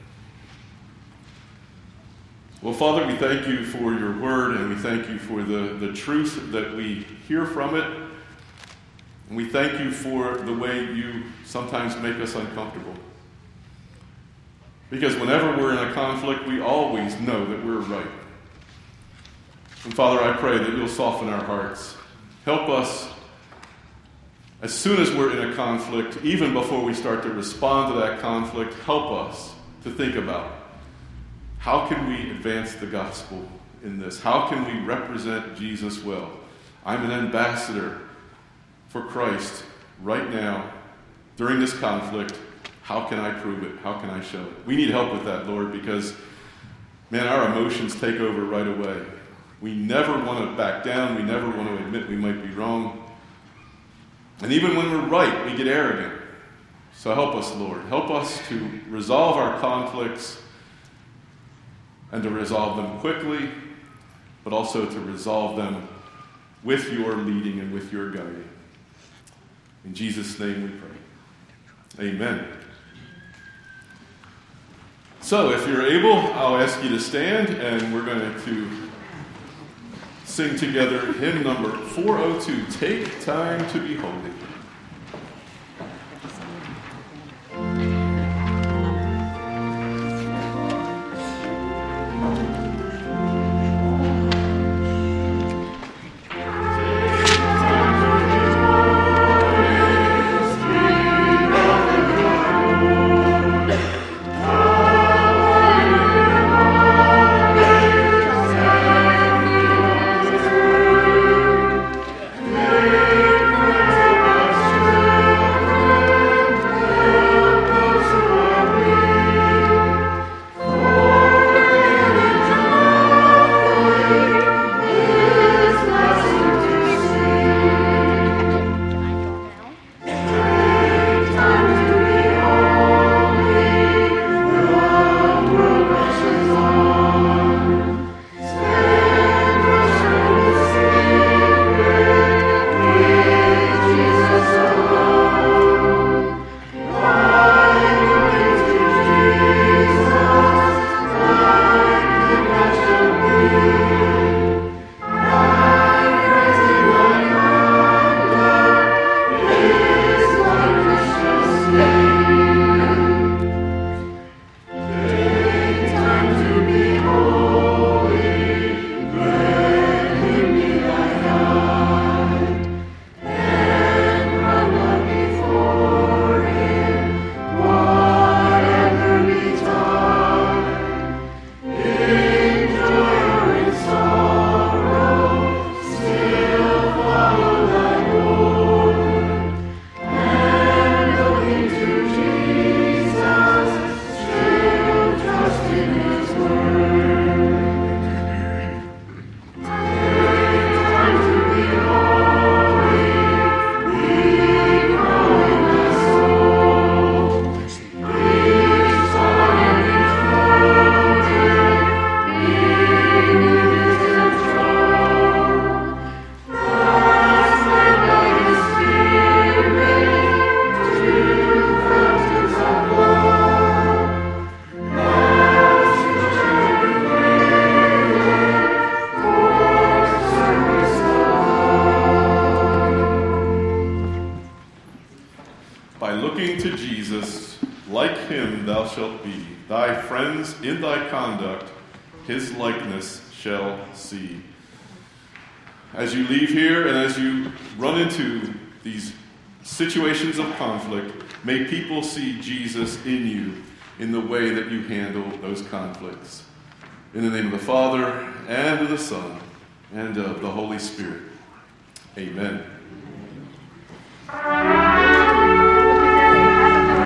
Well, Father, we thank You for Your word, and we thank You for the, the truth that we hear from it. And we thank You for the way You sometimes make us uncomfortable. Because whenever we're in a conflict, we always know that we're right. And Father, I pray that You'll soften our hearts. Help us, as soon as we're in a conflict, even before we start to respond to that conflict, help us to think about, how can we advance the gospel in this? How can we represent Jesus well? I'm an ambassador for Christ right now during this conflict. How can I prove it? How can I show it? We need help with that, Lord, because, man, our emotions take over right away. We never want to back down. We never want to admit we might be wrong. And even when we're right, we get arrogant. So help us, Lord. Help us to resolve our conflicts and to resolve them quickly, but also to resolve them with Your leading and with Your guiding. In Jesus' name we pray. Amen. So if you're able, I'll ask you to stand, and we're going to sing together hymn number four oh two, Take Time to Be Holy. Take by looking to Jesus, like him thou shalt be. Thy friends in thy conduct his likeness shall see. As you leave here and as you run into these situations of conflict, may people see Jesus in you in the way that you handle those conflicts. In the name of the Father, and of the Son, and of the Holy Spirit. Amen.